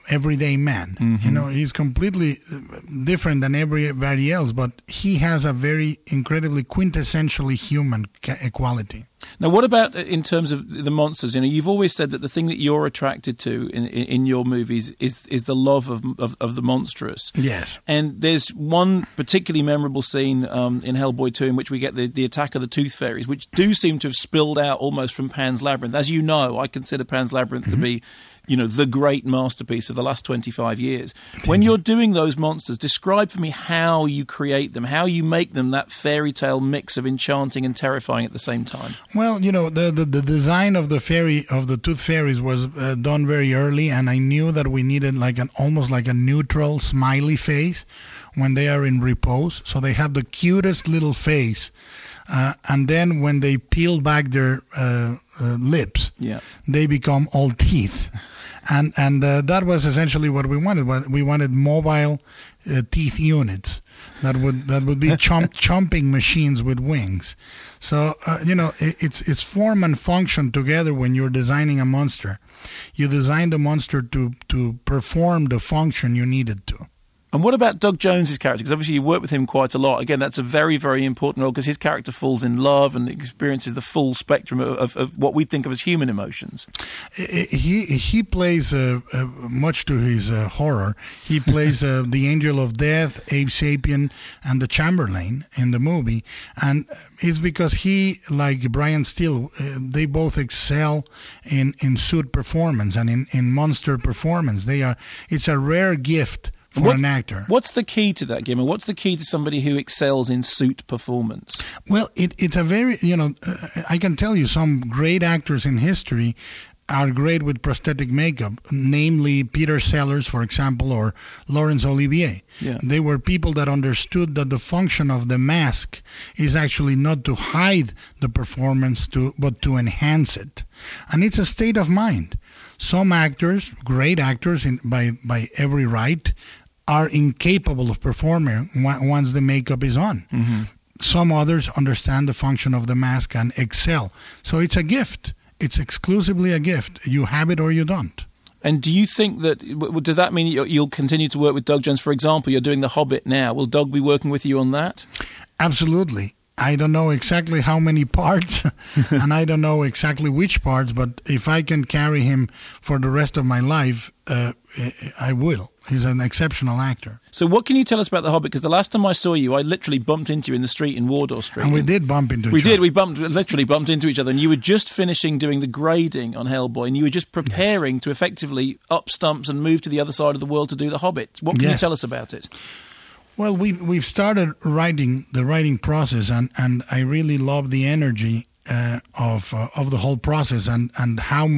man. Mm-hmm. He's completely different than everybody else, but he has a very incredibly quintessentially human quality. Now, what about in terms of the monsters? You've always said that the thing that you're attracted to in your movies is the love of the monstrous. Yes. And there's one particularly memorable scene in Hellboy 2 in which we get the attack of the Tooth Fairies, which do seem to have spilled out almost from Pan's Labyrinth. As you know, I consider Pan's Labyrinth to be the great masterpiece of the last 25 years. When you're doing those monsters, describe for me how you create them, how you make them that fairy tale mix of enchanting and terrifying at the same time. Well, the design of the Tooth Fairies was done very early, and I knew that we needed almost like a neutral smiley face when they are in repose. So they have the cutest little face. And then when they peel back their lips, they become all teeth. And that was essentially what we wanted. We wanted mobile teeth units that would be chomping machines with wings. So it's form and function together when you're designing a monster. You design the monster to perform the function you need it to. And what about Doug Jones's character? Because obviously you work with him quite a lot. Again, that's a very, very important role because his character falls in love and experiences the full spectrum of what we think of as human emotions. He plays, much to his horror, he plays the Angel of Death, Abe Sapien, and the Chamberlain in the movie. And it's because he, like Brian Steele, they both excel in suit performance and in monster performance. It's a rare gift for an actor. What's the key to that, Gimmer? What's the key to somebody who excels in suit performance? Well, it's a very, I can tell you some great actors in history are great with prosthetic makeup, namely Peter Sellers, for example, or Laurence Olivier. Yeah. They were people that understood that the function of the mask is actually not to hide the performance, but to enhance it. And it's a state of mind. Some actors, great actors by every right, are incapable of performing once the makeup is on. Mm-hmm. Some others understand the function of the mask and excel. So it's a gift. It's exclusively a gift. You have it or you don't. And do you think that, does that mean you'll continue to work with Doug Jones? For example, you're doing The Hobbit now. Will Doug be working with you on that? Absolutely. I don't know exactly how many parts, and I don't know exactly which parts, but if I can carry him for the rest of my life, I will. He's an exceptional actor. So what can you tell us about The Hobbit? Because the last time I saw you, I literally bumped into you in the street in Wardour Street. And we did bump into each other. We literally bumped into each other, and you were just finishing doing the grading on Hellboy, and you were just preparing to effectively up stumps and move to the other side of the world to do The Hobbit. What can you tell us about it? Well, we've started the writing process, and I really love the energy of the whole process, and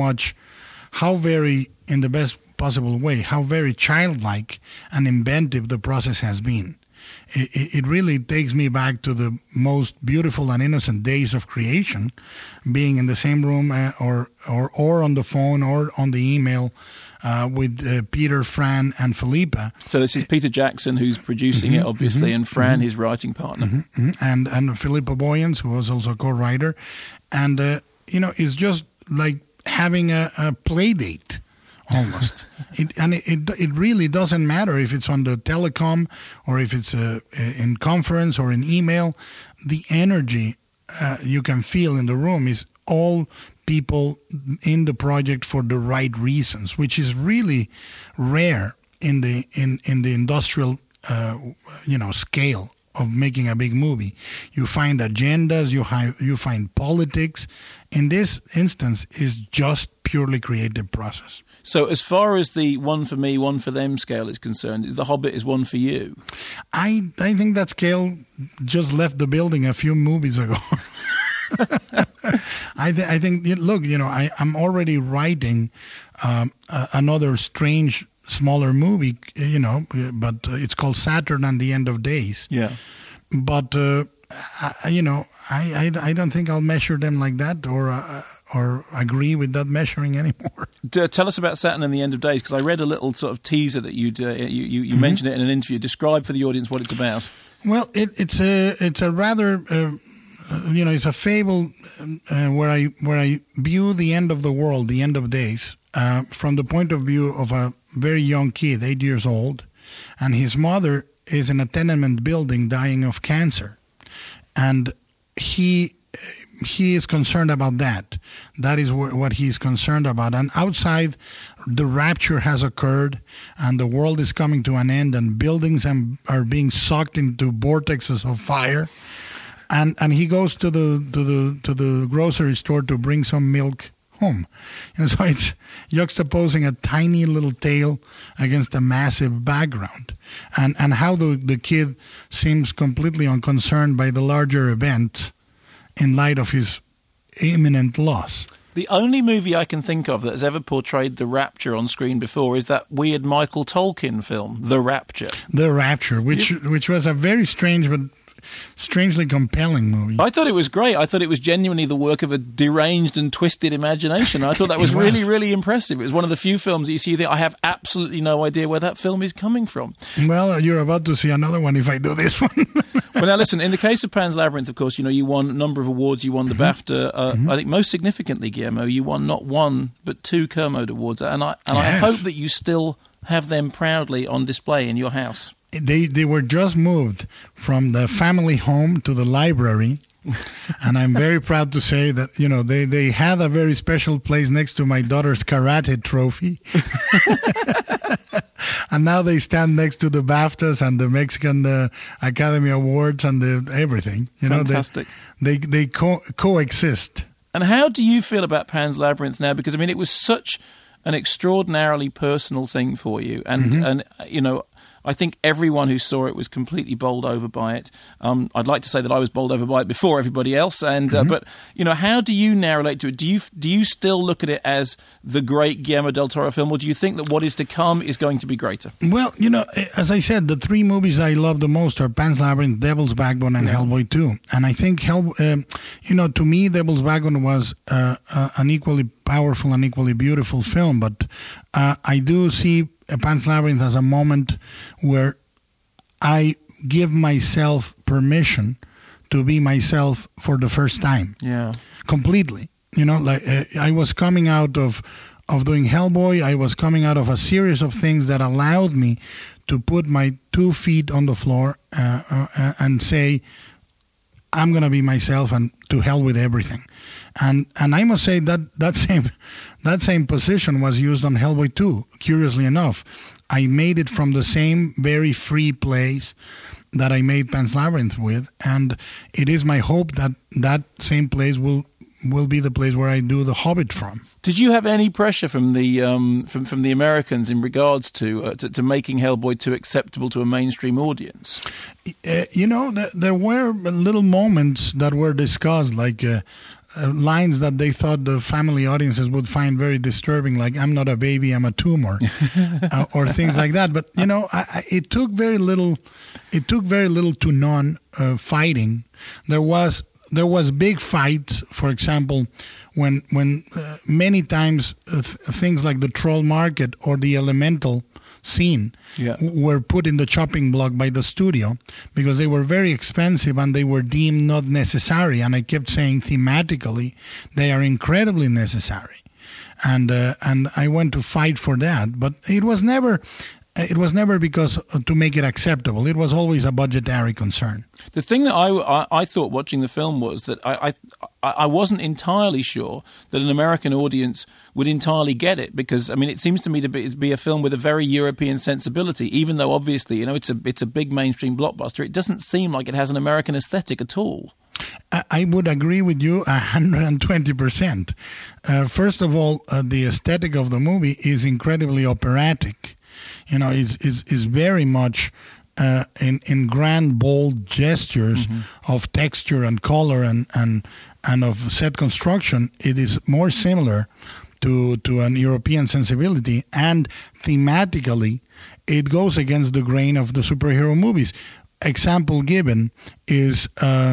how very, in the best possible way, how very childlike and inventive the process has been. It really takes me back to the most beautiful and innocent days of creation, being in the same room or on the phone or on the email with Peter, Fran, and Philippa. So this is Peter Jackson who's producing it, obviously, and Fran, his writing partner. And Philippa Boyens, who was also a co-writer. And, it's just like having a play date almost. It really doesn't matter if it's on the telecom or if it's in conference or in email. The energy you can feel in the room is all people in the project for the right reasons, which is really rare in the industrial scale of making a big movie. You find agendas, you find politics. In this instance, is just purely creative process. So as far as the one for me, one for them scale is concerned, The Hobbit is one for you? I think that scale just left the building a few movies ago. I think, look, I'm already writing another strange, smaller movie, but it's called Saturn and the End of Days. Yeah. But, I don't think I'll measure them like that or agree with that measuring anymore. Tell us about Saturn and the End of Days, because I read a little sort of teaser that you mentioned it in an interview. Describe for the audience what it's about. Well, it's a rather... it's a fable where I view the end of the world, the end of days, from the point of view of a very young kid, 8 years old, and his mother is in a tenement building dying of cancer, and he is concerned about that. That is what he's concerned about. And outside, the rapture has occurred, and the world is coming to an end, and buildings are being sucked into vortexes of fire. And he goes to the grocery store to bring some milk home. And so it's juxtaposing a tiny little tale against a massive background. And how the kid seems completely unconcerned by the larger event in light of his imminent loss. The only movie I can think of that has ever portrayed the rapture on screen before is that weird Michael Tolkien film, The Rapture. The Rapture, which was a very strange but strangely compelling movie. I thought it was great. I thought it was genuinely the work of a deranged and twisted imagination. I thought that was really, really impressive. It was one of the few films that you see you think, I have absolutely no idea where that film is coming from. Well, you're about to see another one if I do this one. Well, now listen, in the case of Pan's Labyrinth, of course, you won a number of awards. You won the BAFTA. I think most significantly, Guillermo, you won not one but 2 Kermode Awards. And I hope that you still have them proudly on display in your house. They were just moved from the family home to the library, and I'm very proud to say that they had a very special place next to my daughter's karate trophy, and now they stand next to the BAFTAs and the Mexican Academy Awards and everything. Fantastic. They coexist. And how do you feel about Pan's Labyrinth now? Because it was such an extraordinarily personal thing for you, and I think everyone who saw it was completely bowled over by it. I'd like to say that I was bowled over by it before everybody else. And but how do you now relate to it? Do you still look at it as the great Guillermo del Toro film, or do you think that what is to come is going to be greater? Well, as I said, the 3 movies I love the most are Pan's Labyrinth, Devil's Backbone, and Hellboy 2. And I think to me, Devil's Backbone was an equally powerful and equally beautiful film. But I do see Pan's Labyrinth as a moment where I give myself permission to be myself for the first time. Yeah. Completely. I was coming out of doing Hellboy. I was coming out of a series of things that allowed me to put my 2 feet on the floor and say, I'm going to be myself and to hell with everything. And I must say that same position was used on Hellboy 2, curiously enough. I made it from the same very free place that I made Pan's Labyrinth with, and it is my hope that same place will be the place where I do The Hobbit from. Did you have any pressure from the from the Americans in regards to making Hellboy 2 acceptable to a mainstream audience? There were little moments that were discussed, like lines that they thought the family audiences would find very disturbing, like "I'm not a baby, I'm a tumor," or things like that. But it took very little. It took very little to none fighting. There was big fights, for example, when many times things like the Troll Market or the Elemental scene were put in the chopping block by the studio because they were very expensive and they were deemed not necessary. And I kept saying thematically they are incredibly necessary. and I went to fight for that. But it was never because to make it acceptable. It was always a budgetary concern. The thing that I thought watching the film was that I wasn't entirely sure that an American audience would entirely get it, because I mean it seems to me to be a film with a very European sensibility, even though obviously it's a big mainstream blockbuster. It doesn't seem like it has an American aesthetic at all. I would agree with you 120%. First of all, the aesthetic of the movie is incredibly operatic. Is very much in grand, bold gestures of texture and color and of set construction. It is more similar to an European sensibility, and thematically, it goes against the grain of the superhero movies. Example given is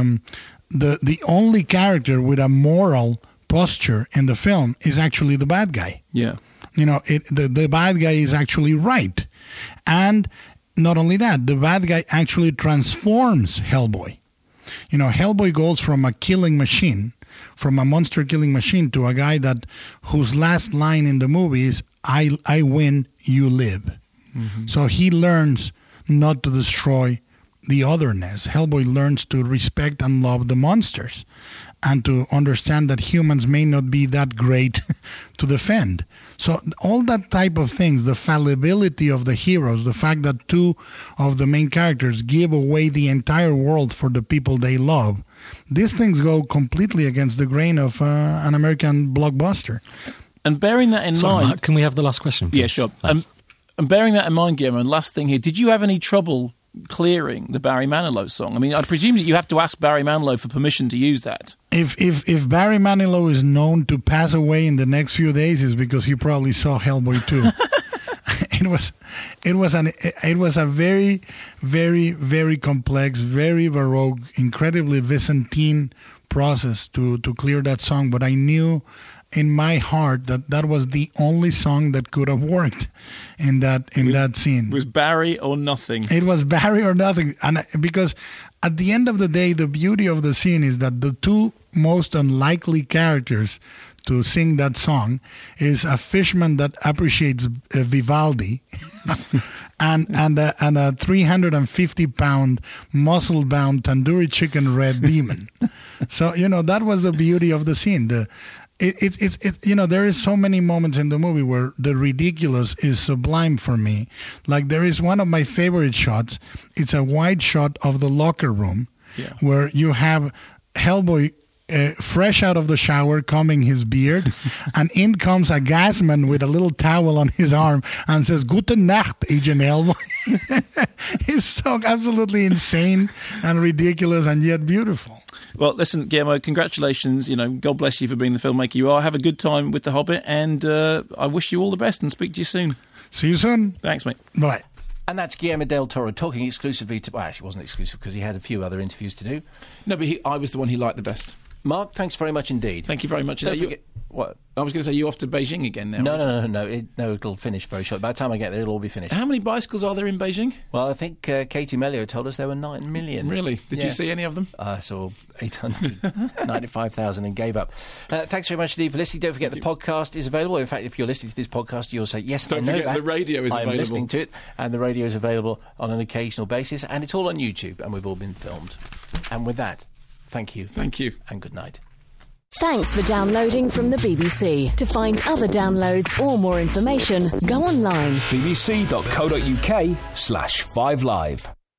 the only character with a moral posture in the film is actually the bad guy. Yeah. The bad guy is actually right. And not only that, the bad guy actually transforms Hellboy. Hellboy goes from a killing machine, from a monster killing machine, to a guy whose last line in the movie is, I win, you live. Mm-hmm. So he learns not to destroy the otherness. Hellboy learns to respect and love the monsters, and to understand that humans may not be that great to defend. So all that type of things, the fallibility of the heroes, the fact that two of the main characters give away the entire world for the people they love, these things go completely against the grain of an American blockbuster. And bearing that in mind... Mark, can we have the last question, please? Yeah, sure. And bearing that in mind, Guillermo, and last thing here, did you have any trouble clearing the Barry Manilow song? I mean, I presume that you have to ask Barry Manilow for permission to use that. If Barry Manilow is known to pass away in the next few days, is because he probably saw Hellboy 2. It was a very, very, very complex, very baroque, incredibly Byzantine process to clear that song. But I knew in my heart that was the only song that could have worked in that scene. It was Barry or nothing. It was Barry or nothing, and because at the end of the day, the beauty of the scene is that the two most unlikely characters to sing that song is a fisherman that appreciates Vivaldi and a 350-pound muscle-bound tandoori chicken red demon. So that was the beauty of the scene. There is so many moments in the movie where the ridiculous is sublime for me. Like there is one of my favorite shots. It's a wide shot of the locker room where you have Hellboy fresh out of the shower, combing his beard, and in comes a gasman with a little towel on his arm and says, "Gute Nacht, Agent Hellboy." He's so absolutely insane and ridiculous and yet beautiful. Well, listen, Guillermo, congratulations. God bless you for being the filmmaker you are. Have a good time with The Hobbit, and I wish you all the best and speak to you soon. See you soon. Thanks, mate. Bye. And that's Guillermo del Toro talking exclusively to... Well, actually, it wasn't exclusive because he had a few other interviews to do. No, but I was the one he liked the best. Mark, thanks very much indeed. Thank you very much. Don't forget... What? I was going to say, you off to Beijing again now? No, it'll finich very shortly. By the time I get there, ittle all be finished. How many bicycles are there in Beijing? Well, I think Katie Melio told us there were 9 million. Really? Did you see any of them? I saw 895,000 and gave up. Thanks very much indeed for listening. Don't forget the podcast is available. In fact, if you're listening to this podcast, you'll say, yes, Don't I know forget that. The radio is available. I'm listening to it, and the radio is available on an occasional basis, and it's all on YouTube, and we've all been filmed. And with that, thank you. Thank you. And good night. Thanks for downloading from the BBC. To find other downloads or more information, go online. bbc.co.uk/5live